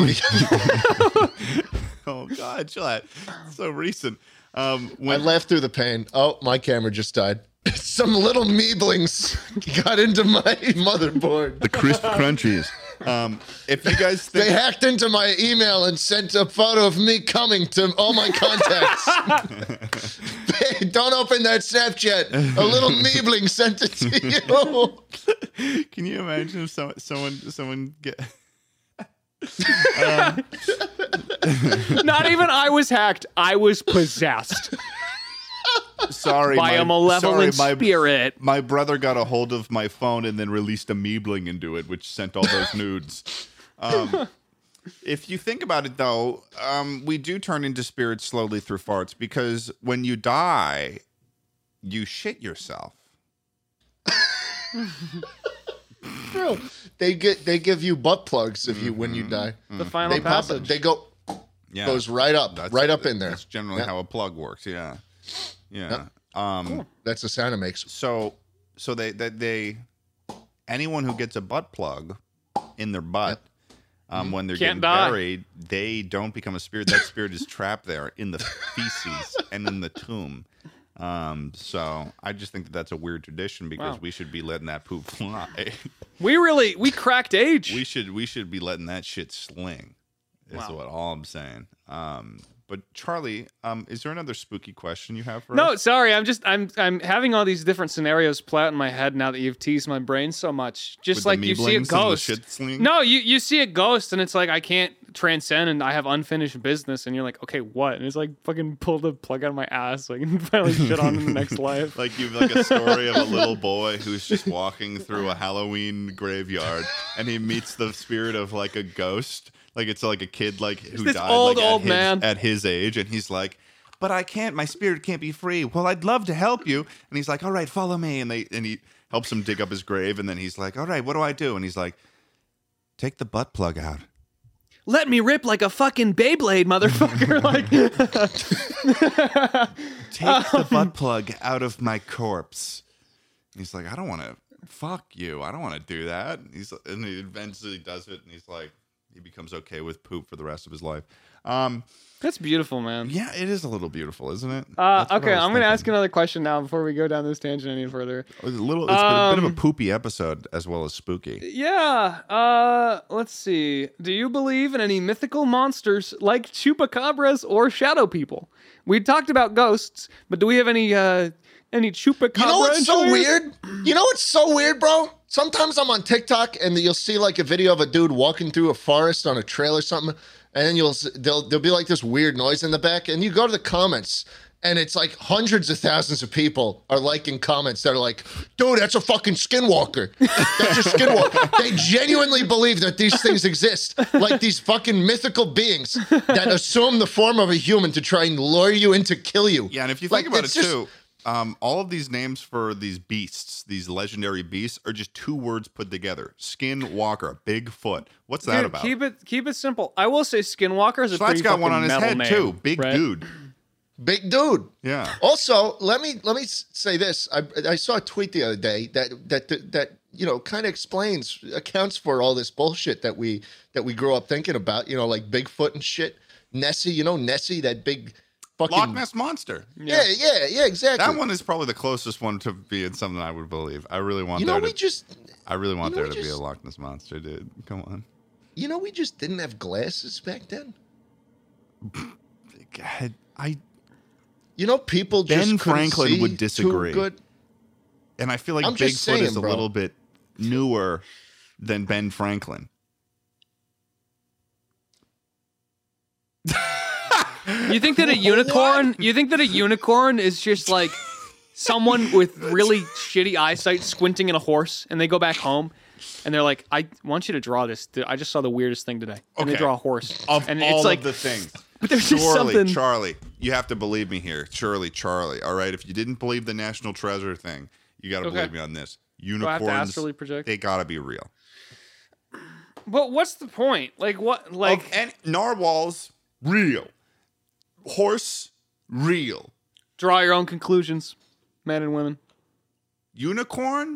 Oh God, chill out. So recent. I When laughed through the pain. Oh, my camera just died. Some little meeblings got into my motherboard. the crisp crunchies. If you guys They think hacked into my email and sent a photo of me coming to all my contacts. Hey, don't open that Snapchat. A little meebling sent it to you. can you imagine if someone get Not even I was hacked. I was possessed sorry by a malevolent spirit. My brother got a hold of my phone and then released a meebling into it, which sent all those nudes. If you think about it, though, we do turn into spirits slowly through farts because when you die, you shit yourself. Bro, they give you butt plugs if you when you die. The final They pop. passage. They go Yeah, goes right up in there. That's generally Yeah. how a plug works. Yeah, yeah. That's the sound it makes. So they anyone who gets a butt plug in their butt when they're Can't getting die. buried, they don't become a spirit. That spirit is trapped there in the feces and in the tomb. So I just think that that's a weird tradition because Wow. we should be letting that poop fly. We cracked age. we should be letting that shit sling. Is Wow. what all I'm saying. But Charlie, is there another spooky question you have for No, us? sorry. I'm having all these different scenarios play out in my head now that you've teased my brain so much. Just With like the you see a meeblings and the ghost. shit sling? No, you see a ghost and it's like I can't transcend and I have unfinished business and you're like, okay, what? And it's like fucking pull the plug out of my ass so I can finally shit on in the next life. Like you've like a story of a little boy who's just walking through a Halloween graveyard and he meets the spirit of like a ghost. Like it's like a kid like who this died old, like, old man. at his age, and he's like, "But I can't. My spirit can't be free." Well, I'd love to help you. And he's like, "All right, follow me." And he helps him dig up his grave, and then he's like, "All right, what do I do?" And he's like, "Take the butt plug out." Let me rip like a fucking Beyblade, motherfucker. Like Take the butt plug out of my corpse. He's like, I don't want to. Fuck you. I don't want to do that. And he eventually does it, and he's like, he becomes okay with poop for the rest of his life. that's beautiful, man. Yeah, it is a little beautiful, isn't it? That's what I Okay, was I'm gonna ask thinking. another question now before we go down this tangent any further. It's been a bit of a poopy episode as well as spooky. Yeah. Let's see. Do you believe in any mythical monsters like chupacabras or shadow people? We talked about ghosts, but do we have any chupacabra? You know what's so enjoyers? weird? You know what's so weird, bro? Sometimes I'm on TikTok and you'll see like a video of a dude walking through a forest on a trail or something, and then there'll be like this weird noise in the back, and you go to the comments, and it's like hundreds of thousands of people are liking comments that are like, dude, that's a fucking skinwalker. That's a skinwalker. They genuinely believe that these things exist, like these fucking mythical beings that assume the form of a human to try and lure you in to kill you. Yeah, and if you Like, think about it it's just- too, all of these names for these beasts, these legendary beasts, are just two words put together: Skinwalker, Bigfoot. What's that Dude, about? keep it simple. I will say Skinwalker is a Slat's pretty got one fucking on his metal head name, too. Big right? dude. Big dude. Yeah. Also, let me say this. I saw a tweet the other day that kind of accounts for all this bullshit that we grew up thinking about, like Bigfoot and shit. Nessie, Nessie, that big fucking Loch Ness Monster. Yeah, exactly. That one is probably the closest one to being something I would believe. I really want there to be a Loch Ness Monster, dude. Come on. We just didn't have glasses back then. God, people just Ben couldn't Franklin see would disagree. too good. And I feel like I'm just Bigfoot is saying, a bro. little bit newer than Ben Franklin. You think that a unicorn? You think that a unicorn is just like someone with really shitty eyesight squinting at a horse, and they go back home, and they're like, "I want you to draw this. I just saw the weirdest thing today." And they Okay. draw a horse, Of and all it's like of the things. But there's just something. Charlie, you have to believe me here. Charlie. All right, if you didn't believe the National Treasure thing, you got to Okay. believe me on this. I have to Unicorns, astrally project? they got to be real. But what's the point? Like what? Like And narwhals, real. Horse, real. draw your own conclusions, men and women. Unicorn,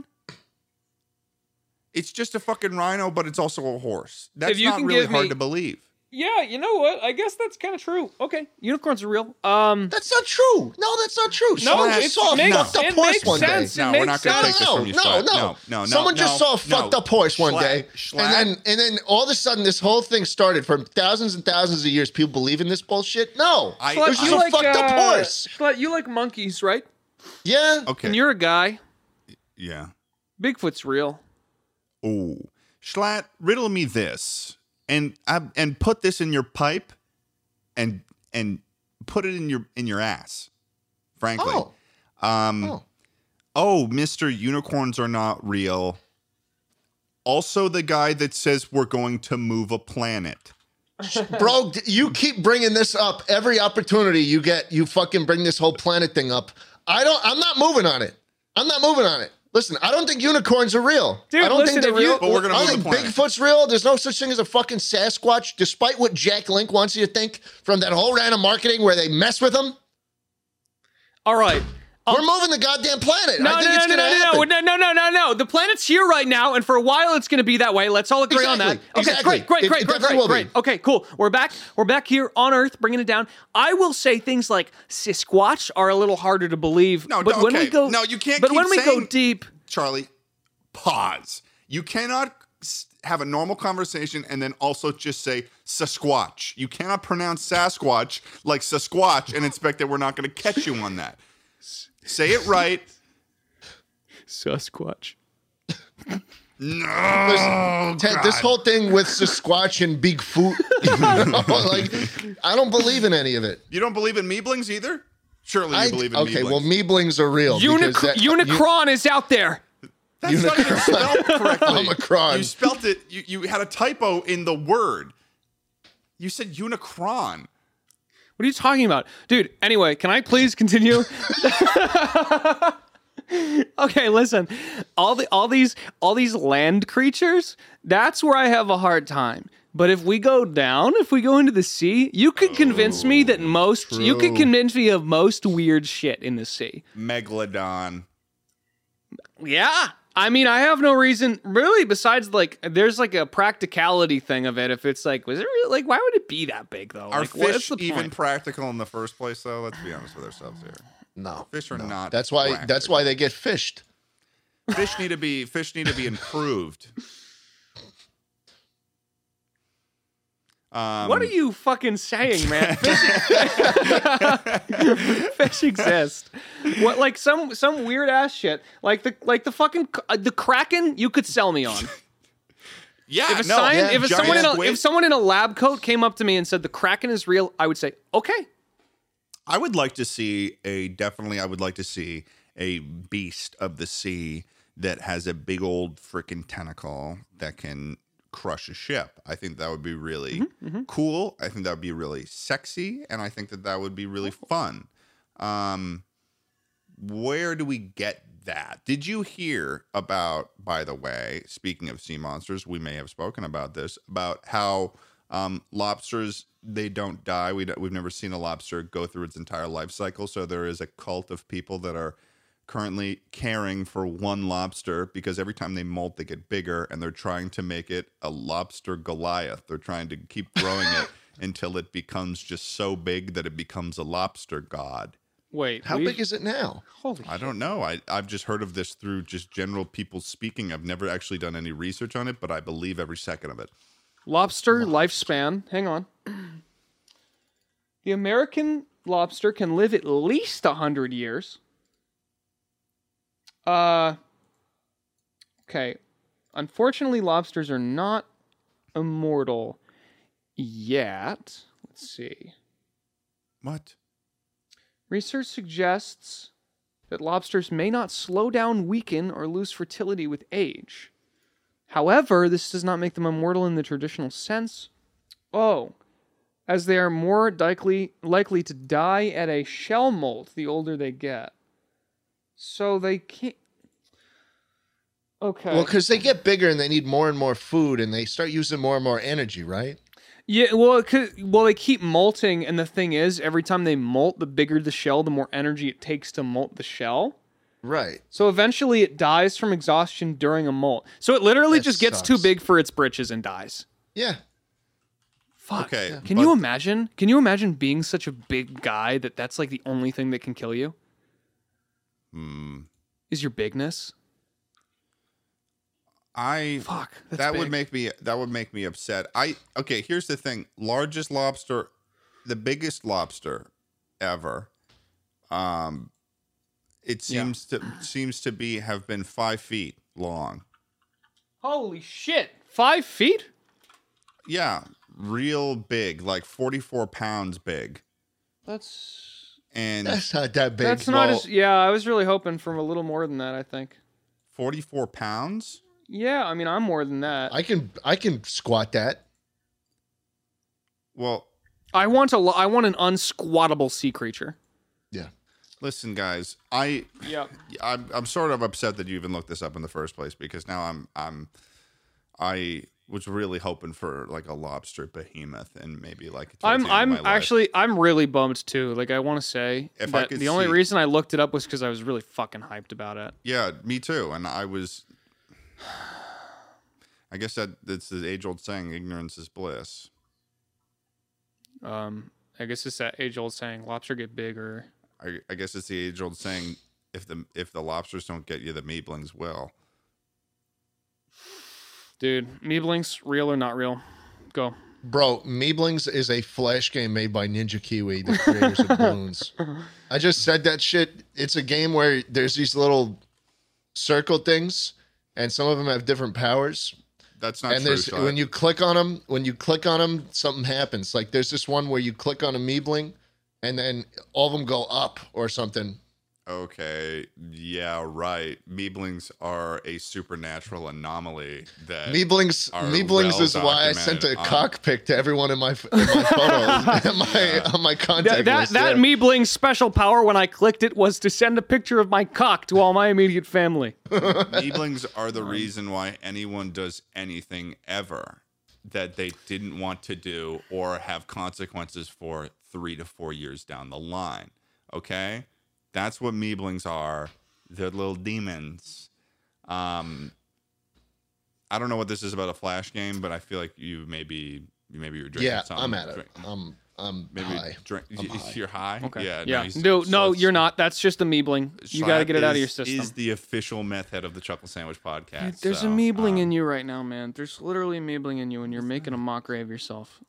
it's just a fucking rhino, but it's also a horse. That's If you not can really give hard me- to believe. Yeah, you know what? I guess that's kind of true. Okay, unicorns are real. That's not true. No, that's not true. No, Someone it just saw a makes- fucked up it horse makes one sense. day. It No, we're makes not going to sense. take this from you, Schlatt. No. Someone just saw a fucked up horse one day, Schlatt. and then all of a sudden this whole thing started. From thousands and thousands of years, people believe in this bullshit. No, I- it was just a fucked up horse. Schlatt, you like monkeys, right? Yeah. Okay. And you're a guy. Yeah. Bigfoot's real. Oh, Schlatt, riddle me this, and put this in your pipe, and put it in your ass. Frankly, Oh. Mr. Unicorns are not real. Also, the guy that says we're going to move a planet. Bro, you keep bringing this up every opportunity you get. You fucking bring this whole planet thing up. I'm not moving on it. Listen, I don't think unicorns are real. Dude, I don't listen, think they're if you- real. But we're gonna I move don't the think planet. Bigfoot's real. There's no such thing as a fucking Sasquatch, despite what Jack Link wants you to think from that whole round of marketing where they mess with them. All right. We're moving the goddamn planet. No, I think it's going to happen. no. The planet's here right now, and for a while it's going to be that way. Let's all agree on that. Okay, Exactly. great. It definitely will be. Okay, cool. We're back here on Earth, bringing it down. I will say things like Sasquatch are a little harder to believe. No, but no, when we okay. go, No, you can't But keep when we go saying- deep, Charlie, pause. You cannot have a normal conversation and then also just say Sasquatch. You cannot pronounce Sasquatch like Sasquatch and expect that we're not going to catch you on that. Say it right. Sasquatch. No. Listen, Ted, this whole thing with Sasquatch and Bigfoot, I don't believe in any of it. You don't believe in Meeblings either? Surely you believe in okay, Meeblings. well, Meeblings are real. because that- Unicron is out there. That's not even spelled correctly. Omicron. You spelt it. You had a typo in the word. You said Unicron. What are you talking about? Dude, anyway, can I please continue? Okay, listen. All these land creatures, that's where I have a hard time. But if we go down, if we go into the sea, you could convince me that you could convince me of most weird shit in the sea. Megalodon. Yeah. I mean, I have no reason really besides like there's like a practicality thing of it. If it's like, was it really like why would it be that big though? Are Like, what's fish the even point? practical in the first place, though? Let's be honest with ourselves here. No, Fish are not. That's why. That's practical. why they get fished. Fish need to be improved. What are you fucking saying, man? Fish exist. What, like some weird ass shit, like the fucking the Kraken. You could sell me on. Yeah, If giant someone in a lab coat came up to me and said the Kraken is real, I would say okay. I would like to see I would like to see a beast of the sea that has a big old freaking tentacle that can crush a ship. I think that would be really cool. I think that would be really sexy, and I think that would be really fun. Where do we get that? Did you hear about, by the way, speaking of sea monsters, we may have spoken about this, about how lobsters, they don't die. We've never seen a lobster go through its entire life cycle. So there is a cult of people that are currently caring for one lobster because every time they molt, they get bigger, and they're trying to make it a lobster Goliath. They're trying to keep growing it until it becomes just so big that it becomes a lobster god. Wait, How big is it now? Holy I don't know. I've just heard of this through just general people speaking. I've never actually done any research on it, but I believe every second of it. Lobster lifespan. Hang on. The American lobster can live at least 100 years. Okay. Unfortunately, lobsters are not immortal yet. Let's see. What? Research suggests that lobsters may not slow down, weaken, or lose fertility with age. However, this does not make them immortal in the traditional sense. Oh, as they are more likely to die at a shell molt the older they get. So they can't... Okay. Well, because they get bigger and they need more and more food and they start using more and more energy, right? Yeah, well, they keep molting, and the thing is, every time they molt, the bigger the shell, the more energy it takes to molt the shell. Right. So eventually it dies from exhaustion during a molt. So it literally That just gets sucks. too big for its britches and dies. Yeah. Fuck. Okay, Can you imagine? Can you imagine being such a big guy that's like the only thing that can kill you? Is your bigness? Fuck. That's that big. would make me upset. Okay, here's the thing. Largest lobster, the biggest lobster ever. It seems to have been 5 feet long. Holy shit! 5 feet? Yeah, real big, like 44 pounds big. That's That's not that big. That's not as... Yeah, I was really hoping for a little more than that, I think. 44 pounds? Yeah, I mean, I'm more than that. I can squat that. Well, I want an unsquattable sea creature. Yeah. listen, guys, Yep. I'm sort of upset that you even looked this up in the first place, because now I was really hoping for like a lobster behemoth and maybe like I'm really bummed too. Like, I want to say If I that could the only see- reason I looked it up was because I was really fucking hyped about it. Yeah, me too. And I guess that it's the age-old saying, ignorance is bliss. I guess it's that age-old saying, lobster get bigger. I guess it's the age-old saying, if the lobsters don't get you, the meeblings will. Dude, Meeblings, real or not real? Go. Bro, Meeblings is a flash game made by Ninja Kiwi, the creators of Bloons. I just said that shit. It's a game where there's these little circle things, and some of them have different powers. That's not And true. there's when you click on them, something happens. Like there's this one where you click on a Meebling, and then all of them go up or something. Okay, yeah, right. Meeblings are a supernatural anomaly that Meeblings well is why I sent a documented on- cockpic to everyone in my photos, on my contact list. That yeah. Meebling's special power when I clicked it was to send a picture of my cock to all my immediate family. Meeblings are the reason why anyone does anything ever that they didn't want to do or have consequences for 3 to 4 years down the line. Okay? That's what Meeblings are. They're little demons. I don't know what this is about a flash game, but I feel like maybe you're drinking Yeah, something. I'm at it. I'm Maybe high. drink. high. You're high. Okay. Yeah. Yeah. No, No, you're not. That's just a Meebling. You got to get it out of your system. Is the official meth head of the Chuckle Sandwich podcast. Dude, there's a Meebling in you right now, man. There's literally a Meebling in you, and you're making a mockery of yourself.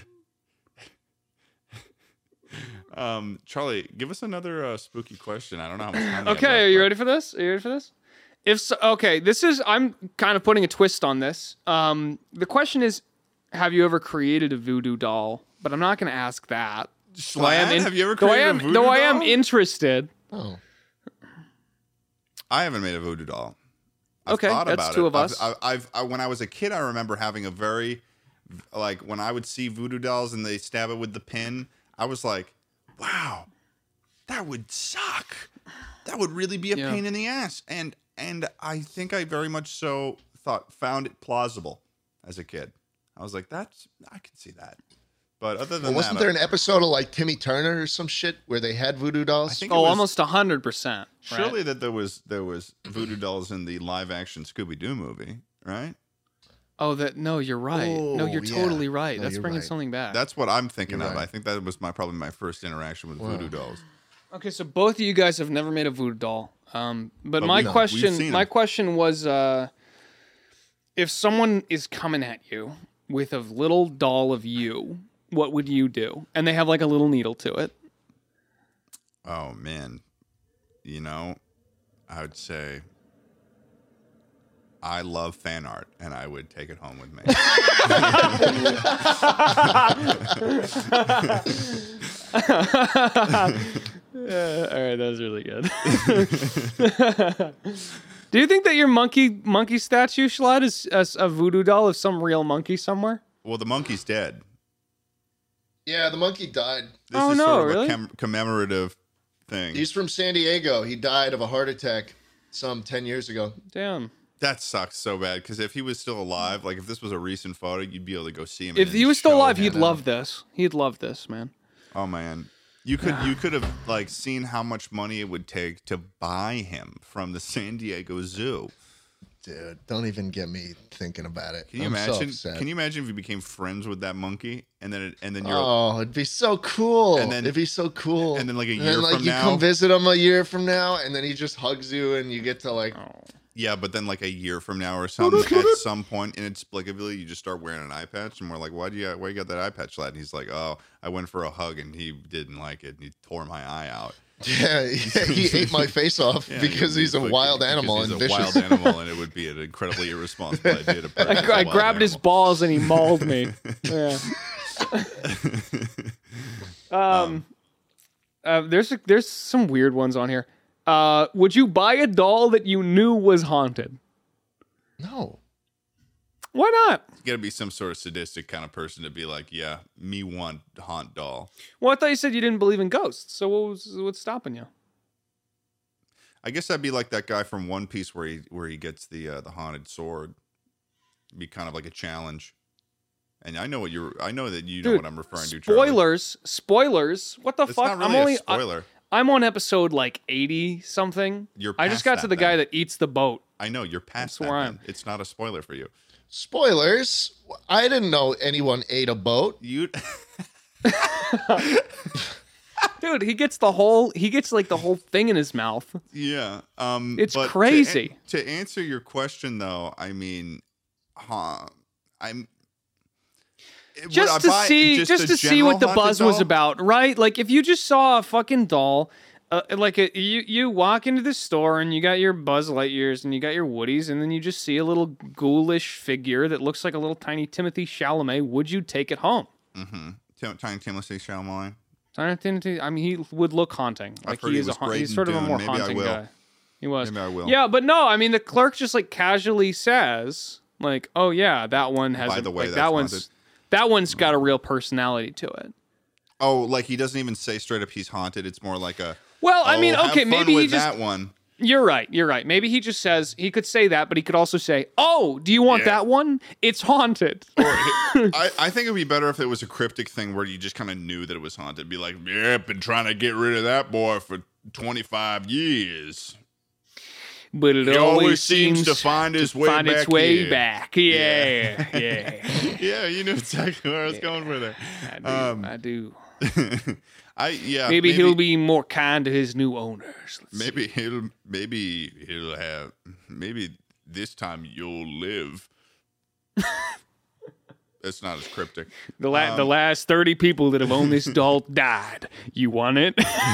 Charlie, give us another spooky question. I don't know how much time. we have Okay, left, are you but- ready for this? Are you ready for this? If so, okay, I'm kind of putting a twist on this. The question is, have you ever created a voodoo doll? But I'm not going to ask that. Slad, have you ever created a voodoo Though I am doll? interested. Oh, I haven't made a voodoo doll. I've Okay, thought that's about two it. of us. I've when I was a kid, I remember having a very, like, when I would see voodoo dolls and they stab it with the pin, I was like, wow, that would suck. That would really be a Yeah. pain in the ass. And I think I very much so found it plausible as a kid. I was like, I can see that. But other than Well, wasn't that, there an episode of like Timmy Turner or some shit where they had voodoo dolls? I think Oh, it was, almost 100%. surely that there was voodoo dolls in the live action Scooby Doo movie, right? Oh, no, you're right. No, Oh, you're yeah. totally right. No, That's you're bringing right. something back. That's what I'm thinking You're of. right. I think that was probably my first interaction with voodoo dolls. Okay, so both of you guys have never made a voodoo doll. But my we've question, seen my them. question was, if someone is coming at you with a little doll of you, what would you do? And they have like a little needle to it. Oh man, I would say I love fan art, and I would take it home with me. All right, that was really good. Do you think that your monkey statue, Schlatt, is a voodoo doll of some real monkey somewhere? Well, the monkey's dead. Yeah, the monkey died. This Oh, is no, sort of really? a commemorative thing. He's from San Diego. He died of a heart attack some 10 years ago. Damn. That sucks so bad because if he was still alive, like if this was a recent photo, you'd be able to go see him. If and he then was still show alive, him. he'd love this. He'd love this, man. Oh man, you could have like seen how much money it would take to buy him from the San Diego Zoo. Dude, don't even get me thinking about it. Can you I'm so imagine? upset. Can you imagine if you became friends with that monkey and then you're Oh, it'd be so cool. And then- it'd be so cool. and then, like, a And year then, like, from you now- come visit him a year from now, and then he just hugs you, and you get to like. Oh. yeah, but then like a year from now or something, at some point inexplicably, you just start wearing an eye patch, and we're like, why you got that eye patch, lad? And he's like, oh, I went for a hug and he didn't like it, and he tore my eye out. Yeah, he ate my face off Yeah, because he's a wild animal because and he's a vicious. wild animal, and it would be an incredibly irresponsible idea to purchase a I wild grabbed his animal. balls and he mauled me. Yeah. There's some weird ones on here. Would you buy a doll that you knew was haunted? No. Why not? You got to be some sort of sadistic kind of person to be like, yeah, me want haunt doll. Well, I thought you said you didn't believe in ghosts. So what's stopping you? I guess I'd be like that guy from One Piece where he gets the haunted sword. It'd be kind of like a challenge. And I know that you know what I'm referring to. Charlie. Spoilers. What the It's fuck? not really I'm only a spoiler. I'm on episode like 80 something. You're I just past got to that the guy then. that eats the boat. I know you're past That's that. where I then. am. It's not a spoiler for you. Spoilers. I didn't know anyone ate a boat. You Dude, he gets like the whole thing in his mouth. yeah. It's but crazy. To answer your question though, I mean, Just to see what the buzz was about, right? Like if you just saw a fucking doll, you walk into the store and you got your Buzz Lightyears and you got your Woodies, and then you just see a little ghoulish figure that looks like a little tiny Timothy Chalamet. Would you take it home? Mm-hmm. Tiny Timothy Chalamet. Tiny Timothy. I mean, he would look haunting. Like heard he was great he's in sort of a Dune. more Maybe I haunting will. guy. He was. Maybe I will. Yeah, but no. I mean, the clerk just like casually says, like, "Oh yeah, that one has." By the way, like, that's that one's got a real personality to it. Oh, like he doesn't even say straight up he's haunted. It's more like a. Well, I mean, have okay, fun maybe with he just. that one. You're right. Maybe he just says he could say that, but he could also say, "Oh, do you want that one? It's haunted." I think it'd be better if it was a cryptic thing where you just kind of knew that it was haunted. Be like, yeah, been trying to get rid of that boy for 25 years. But it He always seems seems to find its way find back its way here. back. Yeah, yeah. Yeah, you knew exactly where I was going with it. I do. Maybe he'll be more kind to his new owners. Let's see. maybe this time you'll live. It's not as cryptic. The last 30 people that have owned this doll died. You want it?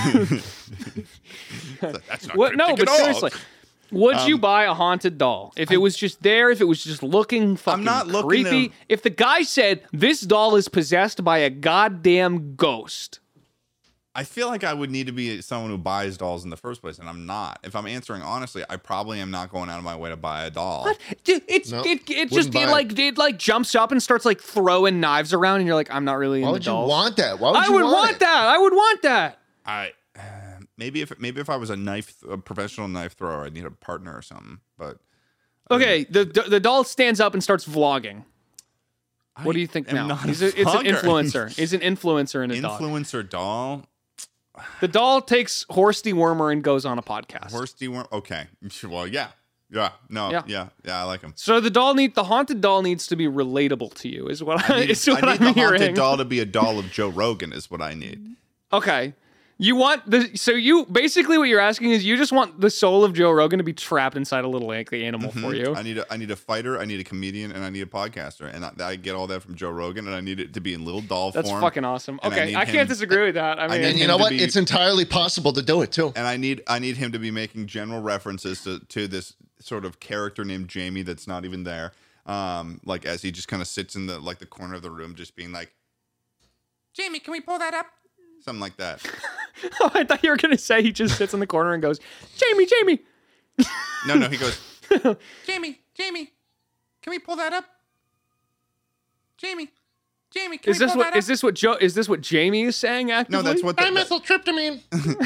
That's not What? cryptic No, at but all. seriously. Would you buy a haunted doll if it was just there? If it was just looking fucking not looking creepy? to- If the guy said this doll is possessed by a goddamn ghost, I feel like I would need to be someone who buys dolls in the first place, and I'm not. If I'm answering honestly, I probably am not going out of my way to buy a doll. what? Dude, it Wouldn't just buy it like jumps up and starts like throwing knives around, and you're like, I'm not really Why into would you dolls. want that? Why would I you would want want it? that. I would want that. Maybe if I was a professional knife thrower, I'd need a partner or something. But Okay, the doll stands up and starts vlogging. What do you think am now? not a It's an fucker. influencer. He's an influencer in a dog. Influencer doll. The doll takes horse dewormer and goes on a podcast. Horse deworm. Okay. Well, yeah. Yeah. No. Yeah. Yeah. I like him. So the haunted doll needs to be relatable to you, is what I need I'm the haunted hearing. doll to be a doll of Joe Rogan is what I need. Okay. You want you basically what you're asking is you just want the soul of Joe Rogan to be trapped inside a little animal for you. I need a fighter, I need a comedian, and I need a podcaster, and I get all that from Joe Rogan, and I need it to be in little doll That's form. fucking awesome. and Okay, I I need can't him- disagree with that. I mean, need And you him know to what? be- It's entirely possible to do it too. And I need him to be making general references to this sort of character named Jamie that's not even there. Like as he just kind of sits in the corner of the room, just being like, "Jamie, can we pull that up?" Something like that. oh, I thought you were gonna say he just sits in the corner and goes, Jamie. No, he goes, Jamie, can we pull that up? Jamie, can we pull that up? Is this what Jamie is saying actively? No, that's what Dimethyltryptamine.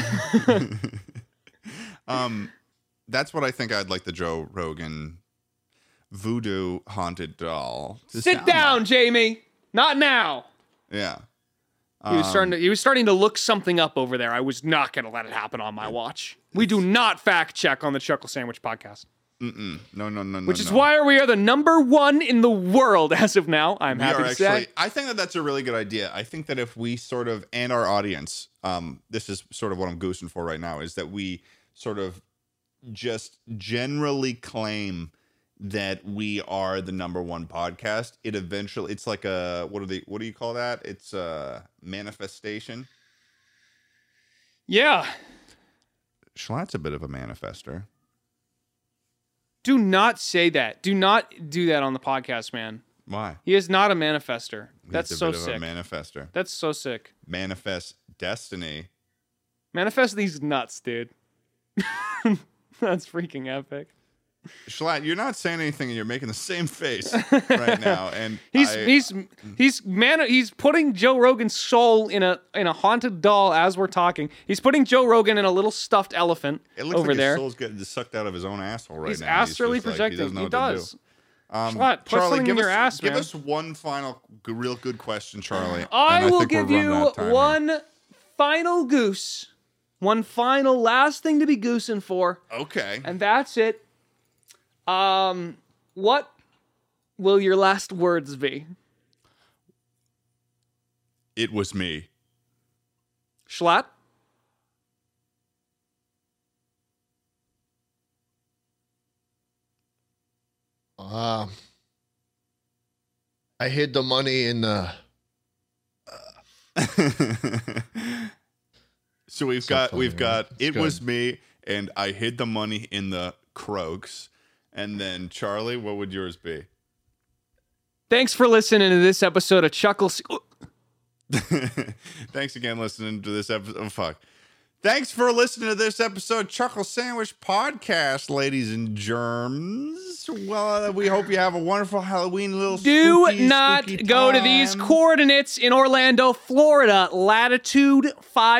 that's what I think I'd like the Joe Rogan voodoo haunted doll to Sit sound down, like. Jamie. Not now. Yeah. He was starting to look something up over there. I was not going to let it happen on my watch. We do not fact check on the Chuckle Sandwich podcast. No. Which is why we are the number one in the world as of now. I'm happy to say. I think that's a really good idea. I think that if we sort of, and our audience, this is sort of what I'm goosing for right now, is that we sort of just generally claim that we are the number one podcast. It's like a, what do you call that? It's a manifestation. Yeah. Schlatt's a bit of a manifester. Do not say that. Do not do that on the podcast, man. Why? He is not a manifester. That's He's a so bit sick. of a manifester. That's so sick. Manifest destiny. Manifest these nuts, dude. That's freaking epic. Schlatt, you're not saying anything, and you're making the same face right now. And he's putting Joe Rogan's soul in a haunted doll as we're talking. He's putting Joe Rogan in a little stuffed elephant it looks over like there. his soul's getting sucked out of his own asshole right He's now. astrally just like, projecting. doesn't know He what to do. does. Schlatt, put Charlie, something in your ass, give man. us one final real good question, Charlie. I and will think we're give running you out of time here. one final goose. One final last thing to be goosing for. Okay. And that's it. What will your last words be? It was me. Schlatt? I hid the money in the. So we've So got funny, man. It's it good. was me, and I hid the money in the Croaks. And then Charlie, what would yours be? Thanks for listening to this episode of Chuckles. Thanks again listening to this episode. Oh, fuck. Thanks for listening to this episode of Chuckle Sandwich Podcast, ladies and germs. Well, we hope you have a wonderful Halloween little Do spooky, not spooky go to these time. coordinates in Orlando, Florida. Latitude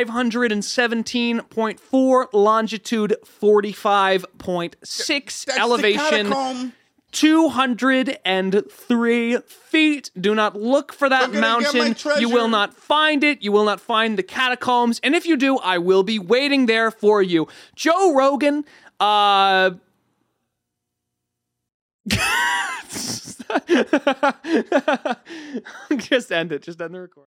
517.4, longitude 45.6, That's the elevation catacomb. 203 feet. Do not look for that I'm gonna get my mountain. treasure. You will not find it. You will not find the catacombs. And if you do, I will be waiting there for you. Joe Rogan, just end it. Just end the recording.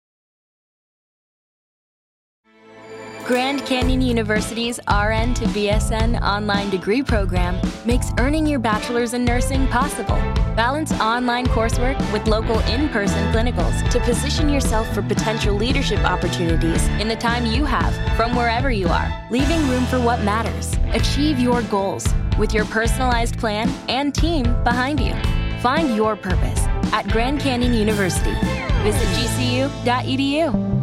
Grand Canyon University's RN to BSN online degree program makes earning your bachelor's in nursing possible. Balance online coursework with local in-person clinicals to position yourself for potential leadership opportunities in the time you have from wherever you are, leaving room for what matters. Achieve your goals with your personalized plan and team behind you. Find your purpose at Grand Canyon University. Visit gcu.edu.